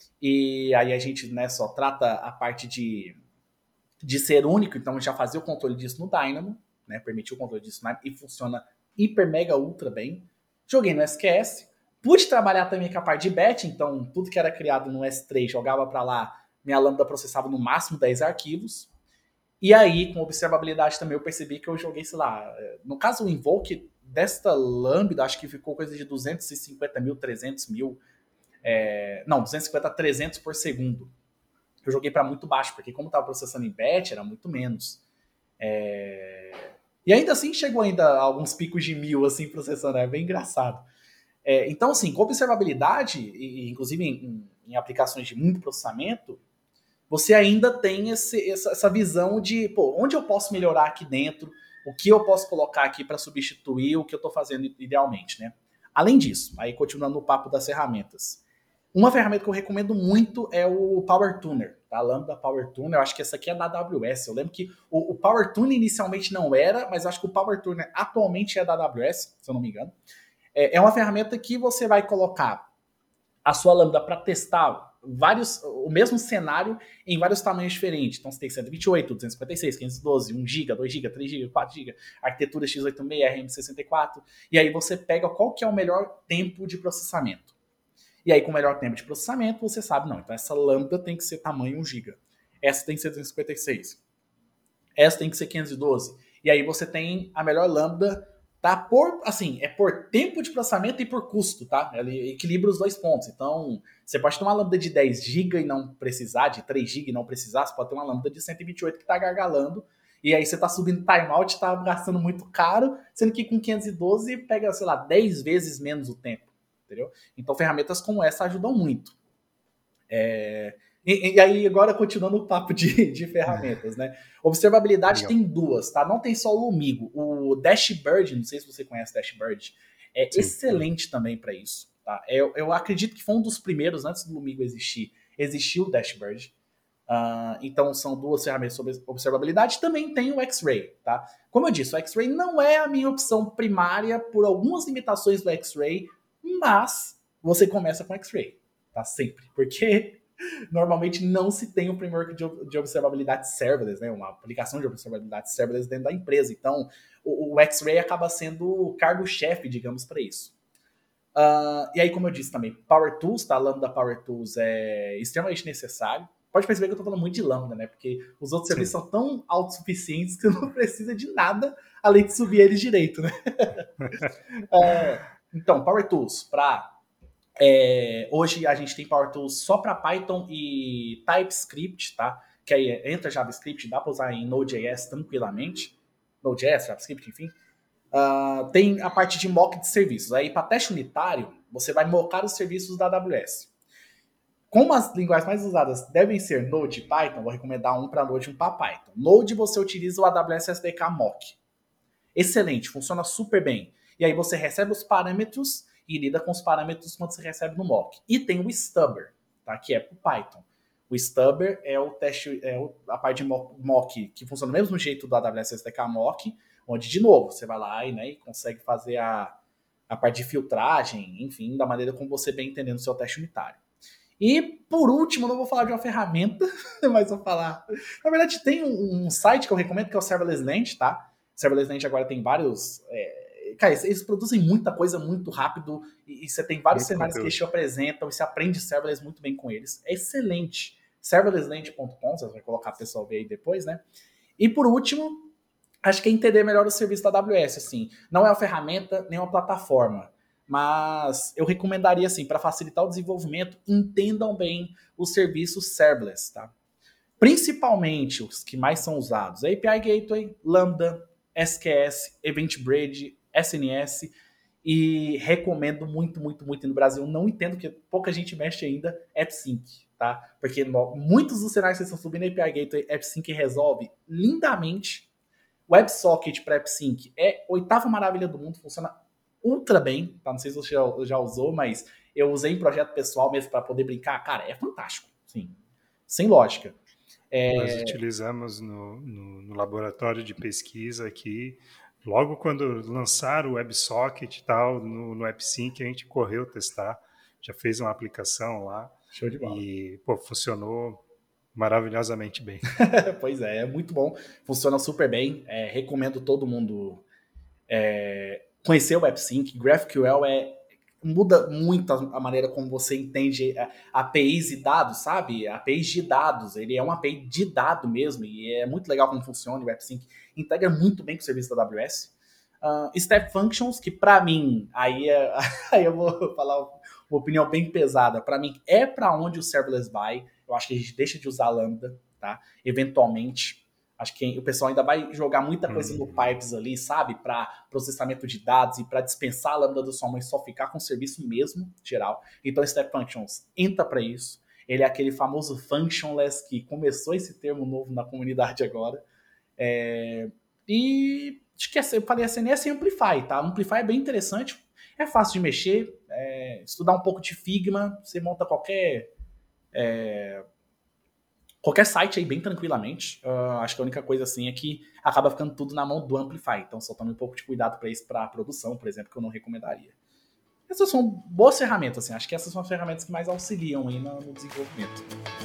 E aí a gente, né, só trata a parte de, de ser único, então já fazia o controle disso no Dynamo, né, permitiu o controle disso e funciona hiper, mega, ultra bem. Joguei no S Q S, pude trabalhar também com a parte de batch, então tudo que era criado no S três jogava para lá, minha lambda processava no máximo dez arquivos. E aí, com observabilidade também, eu percebi que eu joguei, sei lá, no caso o invoke desta lambda, acho que ficou coisa de duzentos e cinquenta mil, trezentos mil, é, não, duzentos e cinquenta a trezentos por segundo. Eu joguei para muito baixo, porque como estava processando em batch, era muito menos. É... E ainda assim chegou ainda a alguns picos de mil, assim, processando, é bem engraçado. É, então, assim, com observabilidade, e, inclusive em, em aplicações de muito processamento, você ainda tem esse, essa, essa visão de, pô, onde eu posso melhorar aqui dentro, o que eu posso colocar aqui para substituir o que eu estou fazendo idealmente, né? Além disso, aí continuando o papo das ferramentas, uma ferramenta que eu recomendo muito é o Power Tuner, tá? Lambda Power Tuner, eu acho que essa aqui é da A W S, eu lembro que o, o Power Tuner inicialmente não era, mas acho que o Power Tuner atualmente é da A W S, se eu não me engano. É, é uma ferramenta que você vai colocar a sua lambda para testar vários, o mesmo cenário em vários tamanhos diferentes. Então você tem cento e vinte e oito, duzentos e cinquenta e seis, quinhentos e doze, um giga, dois giga, três giga, quatro giga, arquitetura x oitenta e seis, R M sessenta e quatro, e aí você pega qual que é o melhor tempo de processamento. E aí com o melhor tempo de processamento você sabe, não, então essa lambda tem que ser tamanho um giga, essa tem que ser duzentos e cinquenta e seis, essa tem que ser quinhentos e doze, e aí você tem a melhor lambda. Tá por, assim, é por tempo de processamento e por custo, tá? Ele equilibra os dois pontos. Então, você pode ter uma lambda de dez gigas e não precisar, de três gigas e não precisar, você pode ter uma lambda de cento e vinte e oito que tá gargalando, e aí você tá subindo timeout, tá gastando muito caro, sendo que com quinhentos e doze pega, sei lá, dez vezes menos o tempo, entendeu? Então, ferramentas como essa ajudam muito. É... E, e aí, agora, continuando o papo de, de ferramentas, né? Observabilidade Legal. Tem duas, tá? Não tem só o Lumigo. O Dashbird, não sei se você conhece Dashbird, é Sim. excelente também para isso, tá? Eu, eu acredito que foi um dos primeiros, antes do Lumigo existir, existiu o Dashbird. Uh, então, são duas ferramentas sobre observabilidade. Também tem o X-Ray, tá? Como eu disse, o X-Ray não é a minha opção primária por algumas limitações do X-Ray, mas você começa com X-Ray, tá? Sempre. Porque normalmente não se tem um framework de, de observabilidade serverless, né? Uma aplicação de observabilidade serverless dentro da empresa. Então, o, o X-Ray acaba sendo o cargo-chefe, digamos, para isso. Uh, e aí, como eu disse também, Power Tools, tá? Lambda Power Tools é extremamente necessário. Pode perceber que eu tô falando muito de Lambda, né? Porque os outros Sim. serviços são tão autossuficientes que não precisa de nada além de subir eles direito, né? é, então, Power Tools, para... É, hoje a gente tem Power Tools só para Python e TypeScript, tá? Que aí entra JavaScript, dá para usar em Node.js tranquilamente. Node.js, JavaScript, enfim. Uh, tem a parte de mock de serviços. Aí, para teste unitário, você vai mocar os serviços da A W S. Como as linguagens mais usadas devem ser Node e Python, vou recomendar um para Node e um para Python. Node, você utiliza o A W S S D K Mock. Excelente, funciona super bem. E aí você recebe os parâmetros e lida com os parâmetros quando você recebe no mock. E tem o Stubber, tá? Que é para o Python. O Stubber é o teste, é a parte de mock que funciona do mesmo jeito do A W S S D K Mock, onde, de novo, você vai lá e, né, e consegue fazer a, a parte de filtragem, enfim, da maneira como você bem entendendo o seu teste unitário. E, por último, não vou falar de uma ferramenta, mas vou falar... Na verdade, tem um, um site que eu recomendo, que é o Serverless Land, tá? Serverless Land agora tem vários... É... Cara, eles produzem muita coisa muito rápido e, e você tem vários muito cenários conteúdo. Que eles te apresentam e você aprende Serverless muito bem com eles. É excelente. serverlessland ponto com, você vai colocar o pessoal ver aí depois, né? E, por último... Acho que é entender melhor o serviço da A W S, assim. Não é uma ferramenta, nem uma plataforma. Mas eu recomendaria, assim, para facilitar o desenvolvimento, entendam bem os serviços serverless, tá? Principalmente os que mais são usados. A P I Gateway, Lambda, S Q S, Event Bridge, S N S. E recomendo muito, muito, muito. No Brasil, não entendo que pouca gente mexe ainda, AppSync, tá? Porque no, muitos dos cenários que estão subindo a A P I Gateway, AppSync resolve lindamente. WebSocket para AppSync é a oitava maravilha do mundo, funciona ultra bem, tá? Não sei se você já, já usou, mas eu usei em projeto pessoal mesmo para poder brincar. Cara, é fantástico, sim, sem lógica. É...
Nós utilizamos no, no, no laboratório de pesquisa aqui, logo quando lançaram o WebSocket e tal, no, no AppSync, a gente correu testar, já fez uma aplicação lá.
Show de bola.
E, pô, funcionou maravilhosamente bem.
Pois é, é muito bom, funciona super bem, é, recomendo todo mundo é, conhecer o AppSync. GraphQL é, muda muito a maneira como você entende A P Is e dados, sabe? A P Is de dados, ele é uma A P I de dado mesmo, e é muito legal como funciona. O AppSync integra muito bem com o serviço da A W S. Uh, Step Functions, que para mim, aí, é, aí eu vou falar uma opinião bem pesada, para mim é para onde o serverless vai. Eu acho que a gente deixa de usar Lambda, tá? Eventualmente, acho que o pessoal ainda vai jogar muita coisa uhum. no Pipes ali, sabe? Para processamento de dados e para dispensar a Lambda da sua mãe, só ficar com o serviço mesmo, geral. Então, Step Functions entra para isso. Ele é aquele famoso functionless que começou esse termo novo na comunidade agora. É... E acho que eu falei S N S e Amplify, tá? Amplify é bem interessante, é fácil de mexer, é... estudar um pouco de Figma, você monta qualquer... É, qualquer site aí bem tranquilamente. Uh, acho que a única coisa assim é que acaba ficando tudo na mão do Amplify. Então só tome um pouco de cuidado para isso, para produção, por exemplo, que eu não recomendaria. Essas são boas ferramentas, assim. Acho que essas são as ferramentas que mais auxiliam aí no, no desenvolvimento.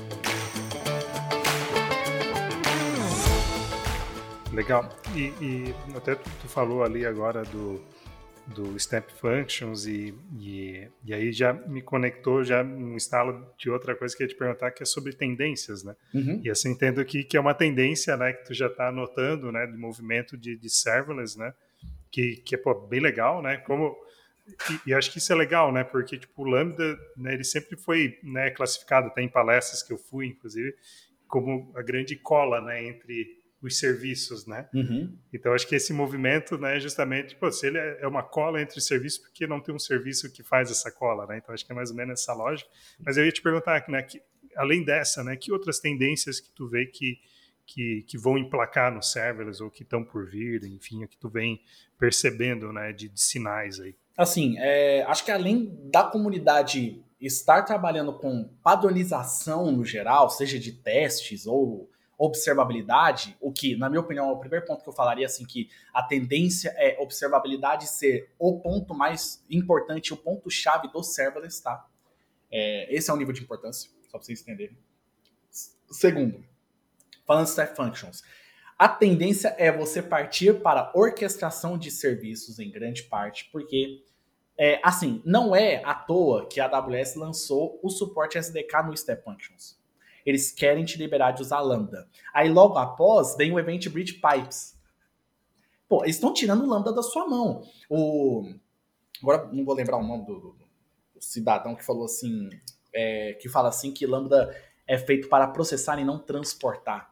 Legal. E, e até tu, tu falou ali agora do do Step Functions e, e, e aí já me conectou já um estalo de outra coisa que eu ia te perguntar, que é sobre tendências, né? Uhum. E assim, entendo aqui que é uma tendência, né, que tu já está anotando, né, de movimento de, de serverless, né, que, que é, pô, bem legal, né, como... E, e acho que isso é legal, né, porque, tipo, o Lambda, né, ele sempre foi, né, classificado, até em palestras que eu fui, inclusive, como a grande cola, né, entre os serviços, né? Uhum. Então, acho que esse movimento, né, justamente, pô, se ele é uma cola entre os serviços, porque não tem um serviço que faz essa cola, né? Então, acho que é mais ou menos essa lógica. Mas eu ia te perguntar, né, que, além dessa, né, que outras tendências que tu vê que, que, que vão emplacar nos serverless ou que estão por vir, enfim, que tu vem percebendo, né, de, de sinais aí?
Assim, é, acho que além da comunidade estar trabalhando com padronização no geral, seja de testes ou observabilidade, o que, na minha opinião, é o primeiro ponto que eu falaria, assim, que a tendência é observabilidade ser o ponto mais importante, o ponto-chave do serverless, tá? É, esse é o nível de importância, só para vocês entenderem. Segundo, falando de Step Functions, a tendência é você partir para orquestração de serviços em grande parte, porque, é, assim, não é à toa que a A W S lançou o suporte S D K no Step Functions. Eles querem te liberar de usar Lambda. Aí logo após vem o Event Bridge Pipes. Pô, eles estão tirando o Lambda da sua mão. O... Agora não vou lembrar o nome do, do, do cidadão que falou assim, é, que fala assim que Lambda é feito para processar e não transportar.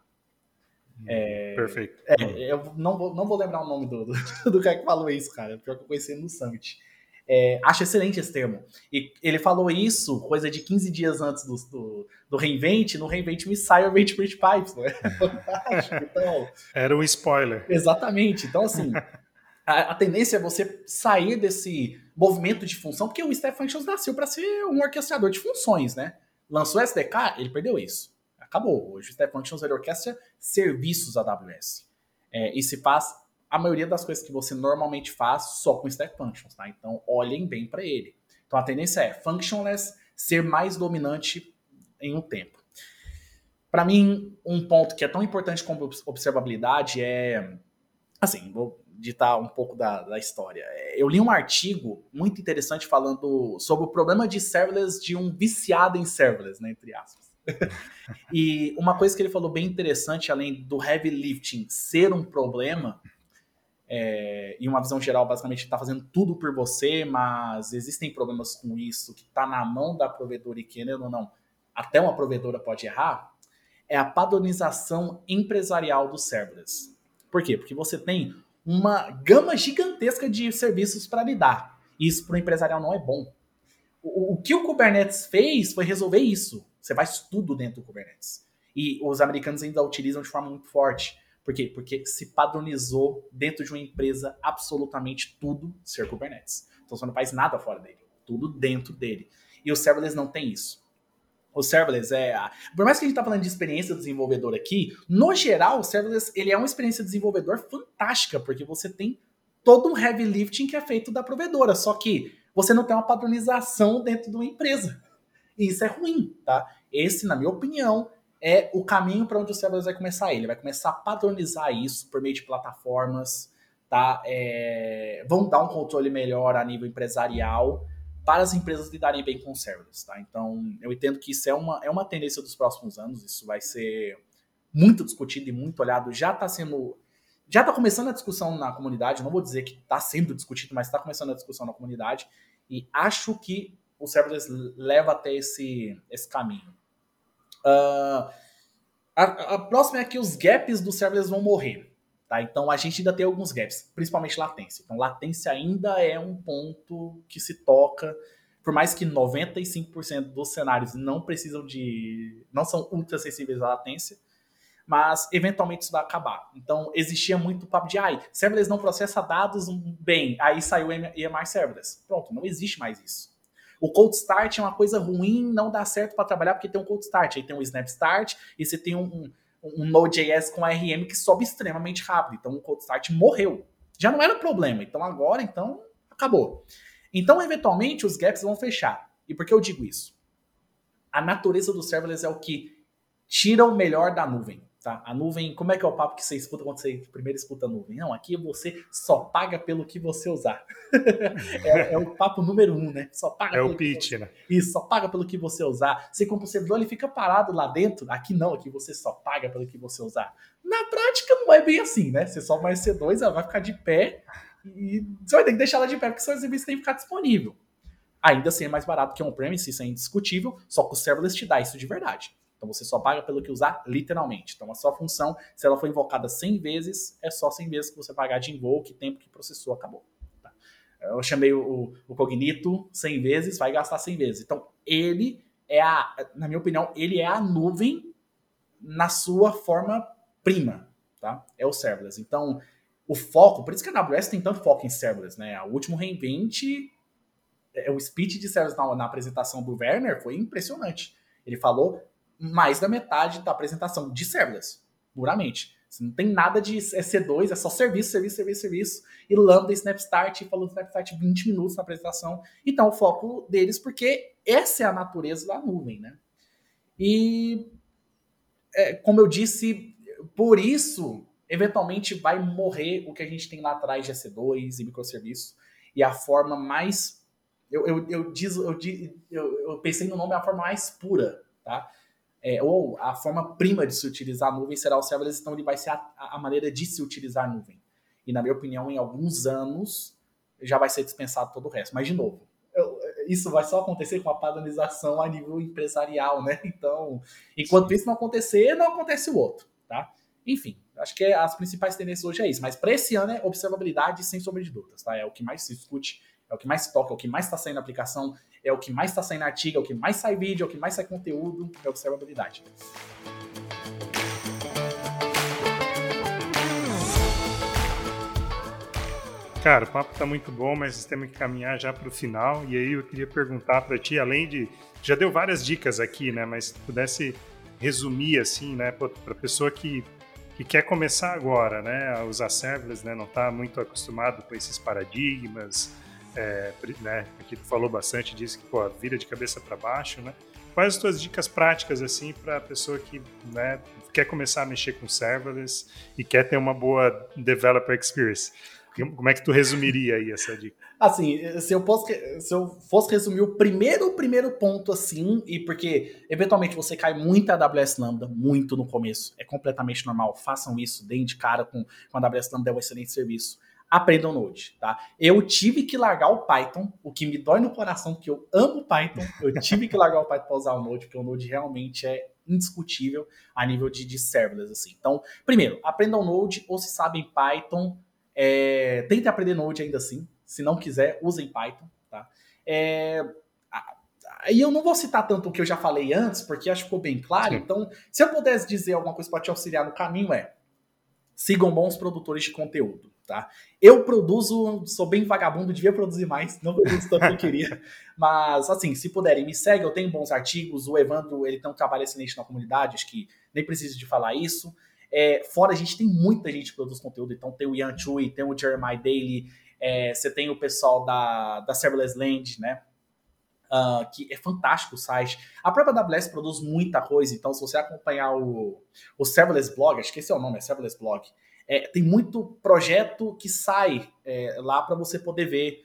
É, Perfeito.
É, eu não vou, não vou lembrar o nome do, do, do cara que falou isso, cara. Pior que eu conheci no Summit. É, acho excelente esse termo. E ele falou isso coisa de quinze dias antes do, do, do Reinvent. No Reinvent me sai o Event Bridge Pipes. Né? Fantástico. Então,
era um spoiler.
Exatamente. Então, assim, a, a tendência é você sair desse movimento de função, porque o Step Functions nasceu para ser um orquestrador de funções, né? Lançou o S D K, ele perdeu isso. Acabou. Hoje o Step Functions ele orquestra serviços A W S. É, e se faz a maioria das coisas que você normalmente faz só com Step Functions, tá? Então, olhem bem para ele. Então, a tendência é functionless ser mais dominante em um tempo. Para mim, um ponto que é tão importante como observabilidade é... Assim, vou ditar um pouco da, da história. Eu li um artigo muito interessante falando sobre o problema de serverless de um viciado em serverless, né, entre aspas. E uma coisa que ele falou bem interessante, além do heavy lifting ser um problema, é, e uma visão geral, basicamente, está fazendo tudo por você, mas existem problemas com isso, que está na mão da provedora e querendo ou não, até uma provedora pode errar, é a padronização empresarial do serverless. Por quê? Porque você tem uma gama gigantesca de serviços para lidar. E isso para o empresarial não é bom. O, o que o Kubernetes fez foi resolver isso. Você faz tudo dentro do Kubernetes. E os americanos ainda utilizam de forma muito forte. Por quê? Porque se padronizou dentro de uma empresa absolutamente tudo ser Kubernetes. Então você não faz nada fora dele. Tudo dentro dele. E o serverless não tem isso. O serverless é... Por mais que a gente tá falando de experiência do desenvolvedor aqui, no geral, o serverless ele é uma experiência de desenvolvedor fantástica, porque você tem todo um heavy lifting que é feito da provedora, só que você não tem uma padronização dentro de uma empresa. E isso é ruim, tá? Esse, na minha opinião, é o caminho para onde o serverless vai começar. Ele vai começar a padronizar isso por meio de plataformas, tá? É... Vão dar um controle melhor a nível empresarial para as empresas lidarem bem com o serverless, tá? Então, eu entendo que isso é uma, é uma tendência dos próximos anos, isso vai ser muito discutido e muito olhado. Já está sendo... Já está começando a discussão na comunidade, não vou dizer que está sendo discutido, mas está começando a discussão na comunidade, e acho que o serverless leva até esse, esse caminho. Uh, a, a próxima é que os gaps do serverless vão morrer. Tá? Então, a gente ainda tem alguns gaps, principalmente latência. Então, latência ainda é um ponto que se toca, por mais que noventa e cinco por cento dos cenários não precisam de... não são ultra sensíveis à latência, mas eventualmente isso vai acabar. Então, existia muito papo de, ai, serverless não processa dados bem, aí saiu o E M R Serverless. Pronto, não existe mais isso. O cold start é uma coisa ruim, não dá certo para trabalhar porque tem um cold start, aí tem um snap start, e você tem um, um, um Node.js com A R M que sobe extremamente rápido. Então, o cold start morreu. Já não era problema. Então, agora, então, acabou. Então, eventualmente, os gaps vão fechar. E por que eu digo isso? A natureza do serverless é o que tira o melhor da nuvem. Tá? A nuvem, como é que é o papo que você escuta quando você primeiro escuta a nuvem? Não, aqui você só paga pelo que você usar. é, é o papo número um, né? Só paga
é
pelo
o pitch,
você...
né?
Isso, só paga pelo que você usar. Você compra o servidor, ele fica parado lá dentro. Aqui não, aqui você só paga pelo que você usar. Na prática, não é bem assim, né? Você só vai ser dois, ela vai ficar de pé e você vai ter que deixar ela de pé porque seu serviço tem que ficar disponível. Ainda assim é mais barato que on-premise, isso é indiscutível, só que o serverless te dá isso de verdade. Então você só paga pelo que usar, literalmente. Então a sua função, se ela for invocada cem vezes, é só cem vezes que você pagar de invoke, tempo que processou, acabou. Tá? Eu chamei o, o Cognito cem vezes, vai gastar cem vezes. Então ele é a, na minha opinião, ele é a nuvem na sua forma prima, tá? É o serverless. Então o foco, por isso que a A W S tem tanto foco em serverless, né? O último reinvent, o speech de serverless na, na apresentação do Werner foi impressionante. Ele falou mais da metade da apresentação de serverless. puramente. Você não tem nada de é C dois, é só serviço, serviço, serviço, serviço, e Lambda, Snapstart, falou do Snapstart vinte minutos na apresentação. Então, o foco deles, porque essa é a natureza da nuvem, né? E, é, como eu disse, por isso, eventualmente vai morrer o que a gente tem lá atrás de E C dois e microserviços, e a forma mais... Eu, eu, eu, diz, eu, eu, eu pensei no nome, a forma mais pura, tá? É, ou a forma prima de se utilizar a nuvem será o serverless, então ele vai ser a, a maneira de se utilizar a nuvem. E, na minha opinião, em alguns anos, já vai ser dispensado todo o resto. Mas, de novo, eu, isso vai só acontecer com a padronização a nível empresarial, né? Então, enquanto isso não acontecer, não acontece o outro, tá? Enfim, acho que as principais tendências hoje é isso. Mas, para esse ano, é observabilidade sem sombra de dúvidas, tá? É o que mais se discute, é o que mais toca, é o que mais está saindo na aplicação, é o que mais está saindo artigo, é o que mais sai vídeo, é o que mais sai conteúdo, é observabilidade.
Cara, o papo tá muito bom, mas temos que caminhar já para o final. E aí eu queria perguntar para ti, além de... Já deu várias dicas aqui, né? Mas se pudesse resumir, assim, né? Para a pessoa que, que quer começar agora, né? A usar serverless, né? Não está muito acostumado com esses paradigmas... É, né, aqui tu falou bastante disso, que pô, vira de cabeça para baixo, né? Quais as tuas dicas práticas assim para a pessoa que, né, quer começar a mexer com serverless e quer ter uma boa developer experience? Como é que tu resumiria aí essa dica?
Assim, se eu, posso, se eu fosse resumir o primeiro, o primeiro ponto assim, e porque eventualmente você cai muito a A W S Lambda, muito no começo, é completamente normal, façam isso, deem de cara com, com a A W S Lambda, é um excelente serviço. Aprendam Node, tá? Eu tive que largar o Python, o que me dói no coração, porque eu amo Python, eu tive que largar o Python para usar o Node, porque o Node realmente é indiscutível a nível de, de serverless, assim. Então, primeiro, aprendam Node, ou se sabem Python, é, tentem aprender Node ainda assim, se não quiser, usem Python, tá? É, aí eu não vou citar tanto o que eu já falei antes, porque acho que ficou bem claro, Sim. Então, se eu pudesse dizer alguma coisa para te auxiliar no caminho, é sigam bons produtores de conteúdo. Tá? Eu produzo, sou bem vagabundo, devia produzir mais, não produzo tanto que eu queria, mas assim, se puderem, me segue, eu tenho bons artigos, o Evandro, ele tem um trabalho excelente na comunidade, acho que nem preciso de falar isso. É, fora, a gente tem muita gente que produz conteúdo, então tem o Ian Chui, tem o Jeremiah Daly, é, você tem o pessoal da, da Serverless Land, né? Uh, que é fantástico o site. A própria A W S produz muita coisa, então se você acompanhar o, o Serverless Blog, acho que esse é o nome, é Serverless Blog, é, tem muito projeto que sai é, lá para você poder ver.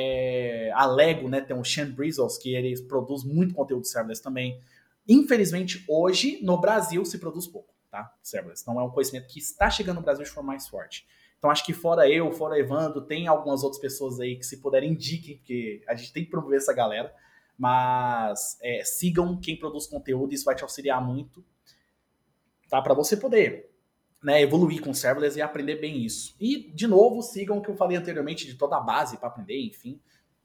É, a Lego, né, tem o Shane Brizzles, que ele produz muito conteúdo serverless também. Infelizmente, hoje, no Brasil, se produz pouco, tá? Serverless. Então, é um conhecimento que está chegando no Brasil de forma mais forte. Então, acho que fora eu, fora Evandro, tem algumas outras pessoas aí que, se puderem, indiquem, porque a gente tem que promover essa galera. Mas é, sigam quem produz conteúdo, isso vai te auxiliar muito, tá? Para você poder, né, evoluir com serverless e aprender bem isso. E, de novo, sigam o que eu falei anteriormente de toda a base para aprender, enfim.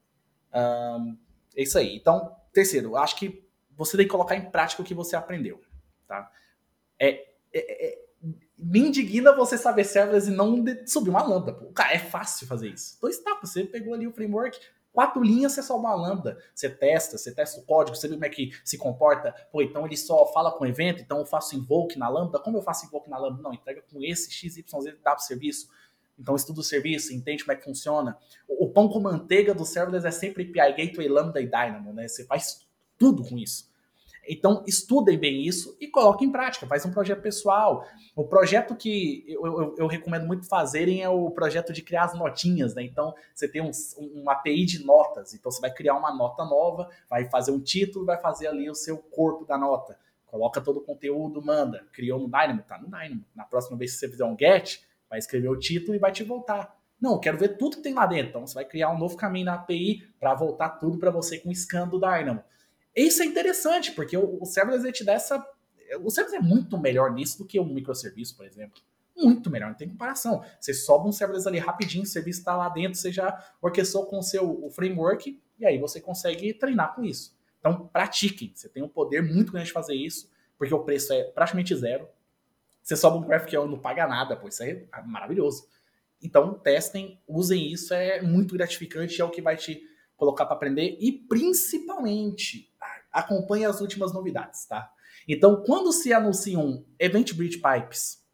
Um, é isso aí. Então, terceiro, acho que você tem que colocar em prática o que você aprendeu, tá? É, é, é, me indigna você saber serverless e não subir uma lambda. Pô. Cara, é fácil fazer isso. Dois tapas, você pegou ali o framework, quatro linhas, você sobe uma lambda. Você testa, você testa o código, você vê como é que se comporta. Pô, então ele só fala com o evento, então eu faço invoke na lambda. Como eu faço invoke na lambda? Não, entrega com esse X Y Z dá pro serviço. Então estuda o serviço, entende como é que funciona. O, o pão com manteiga do serverless é sempre A P I Gateway, Lambda e Dynamo, né? Você faz tudo com isso. Então, estudem bem isso e coloquem em prática. Faz um projeto pessoal. O projeto que eu, eu, eu recomendo muito fazerem é o projeto de criar as notinhas, né? Então, você tem um, um A P I de notas. Então, você vai criar uma nota nova, vai fazer um título, vai fazer ali o seu corpo da nota. Coloca todo o conteúdo, manda. Criou no Dynamo? Tá no Dynamo. Na próxima vez que você fizer um get, vai escrever o título e vai te voltar. Não, eu quero ver tudo que tem lá dentro. Então, você vai criar um novo caminho na A P I para voltar tudo para você com o scan do Dynamo. Isso é interessante, porque o, o serverless te dá essa... O serverless é muito melhor nisso do que um microserviço, por exemplo. Muito melhor, não tem comparação. Você sobe um serverless ali rapidinho, o serviço está lá dentro, você já orquestrou com o seu o framework, e aí você consegue treinar com isso. Então, pratiquem. Você tem um poder muito grande de fazer isso, porque o preço é praticamente zero. Você sobe um GraphQL e não paga nada, pô, isso é maravilhoso. Então, testem, usem isso, é muito gratificante, é o que vai te colocar para aprender, e principalmente acompanhe as últimas novidades, tá? Então, quando se anunciam Event Bridge Pipes,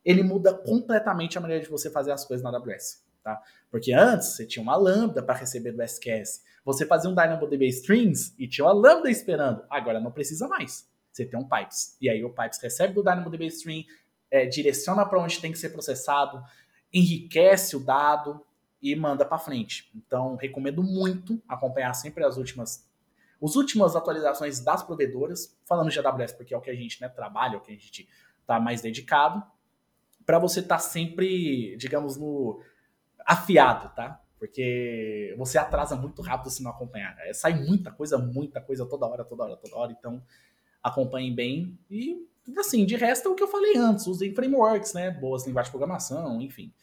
ele muda completamente a maneira de você fazer as coisas na A W S. Tá? Porque antes você tinha uma Lambda para receber do S Q S, você fazia um DynamoDB Streams e tinha uma Lambda esperando. Agora não precisa mais. Você tem um Pipes. E aí o Pipes recebe do DynamoDB Stream, é, direciona para onde tem que ser processado, enriquece o dado e manda para frente. Então, recomendo muito acompanhar sempre as últimas, as últimas atualizações das provedoras, falando de A W S, porque é o que a gente, né, trabalha, é o que a gente está mais dedicado, para você estar tá sempre, digamos, no afiado, tá? Porque você atrasa muito rápido se não acompanhar. É, sai muita coisa, muita coisa, toda hora, toda hora, toda hora. Então, acompanhem bem. E, assim, de resto é o que eu falei antes. Usem frameworks, né? Boas linguagens de programação, enfim.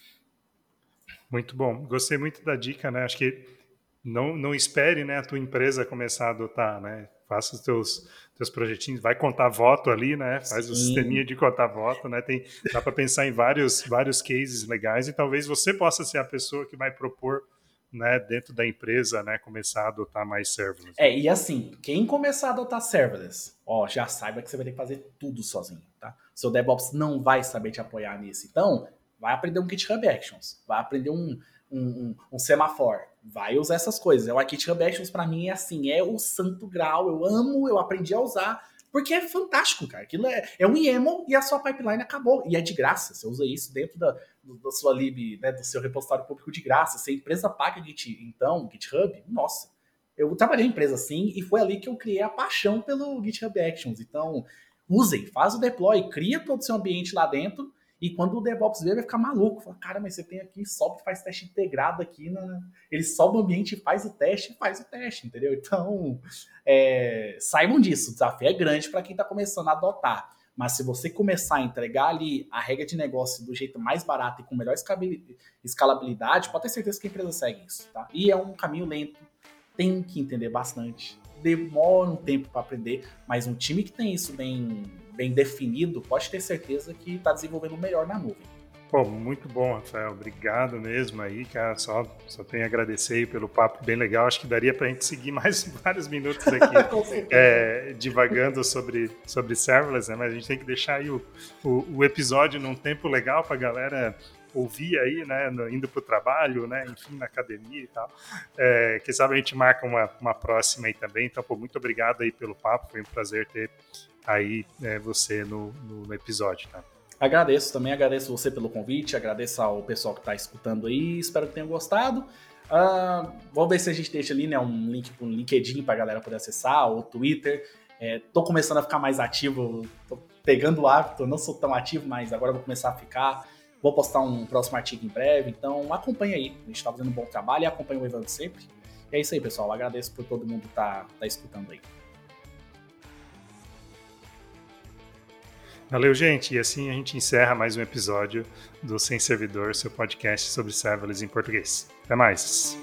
Muito bom. Gostei muito da dica, né? Acho que não, não espere, né, a tua empresa começar a adotar, né? Faça os teus, teus projetinhos, vai contar voto ali, né? Faz Sim. o sisteminha de contar voto, né? Tem, dá para pensar em vários, vários cases legais e talvez você possa ser a pessoa que vai propor, né, dentro da empresa, né, começar a adotar mais serverless.
É, e assim, quem começar a adotar serverless, ó, já saiba que você vai ter que fazer tudo sozinho, tá? Seu DevOps não vai saber te apoiar nisso. Então, vai aprender um GitHub Actions, vai aprender um, um, um, um semaphore, vai usar essas coisas. O GitHub Actions, pra mim, é assim, é o santo grau, eu amo, eu aprendi a usar, porque é fantástico, cara. Aquilo é, é um YAML e a sua pipeline acabou. E é de graça, você usa isso dentro da, da sua lib, né, do seu repositório público de graça. Se a empresa paga Git, então, GitHub, nossa. Eu trabalhei em empresa assim e foi ali que eu criei a paixão pelo GitHub Actions. Então, usem, faz o deploy, cria todo o seu ambiente lá dentro. E quando o DevOps ver, vai ficar maluco. Fala, cara, mas você tem aqui, sobe e faz teste integrado aqui. Na... Ele sobe o ambiente, faz o teste, faz o teste, entendeu? Então, é... saibam disso. O desafio é grande para quem está começando a adotar. Mas se você começar a entregar ali a regra de negócio do jeito mais barato e com melhor escalabilidade, pode ter certeza que a empresa segue isso, tá? E é um caminho lento. Tem que entender bastante. Demora um tempo para aprender, mas um time que tem isso bem, bem definido pode ter certeza que está desenvolvendo melhor na nuvem.
Pô, muito bom, Rafael. Obrigado mesmo aí, cara. Só, só tenho a agradecer aí pelo papo bem legal. Acho que daria para a gente seguir mais vários minutos aqui é, divagando sobre, sobre serverless, né? Mas a gente tem que deixar aí o, o, o episódio num tempo legal para a galera ouvir aí, né, indo para o trabalho, né, enfim, na academia e tal. É, quem sabe a gente marca uma, uma próxima aí também. Então, pô, muito obrigado aí pelo papo. Foi um prazer ter aí é, você no, no, no episódio, tá?
Agradeço, também agradeço você pelo convite, agradeço ao pessoal que está escutando aí, espero que tenham gostado. Uh, vamos ver se a gente deixa ali, né, um link para o LinkedIn para a galera poder acessar, ou Twitter. É, tô começando a ficar mais ativo, tô pegando o hábito, não sou tão ativo, mas agora vou começar a ficar. Vou postar um próximo artigo em breve, então acompanha aí, a gente está fazendo um bom trabalho e acompanha o Evandro sempre. E é isso aí, pessoal, agradeço por todo mundo estar tá, tá escutando aí.
Valeu, gente. E assim a gente encerra mais um episódio do Sem Servidor, seu podcast sobre serverless em português. Até mais.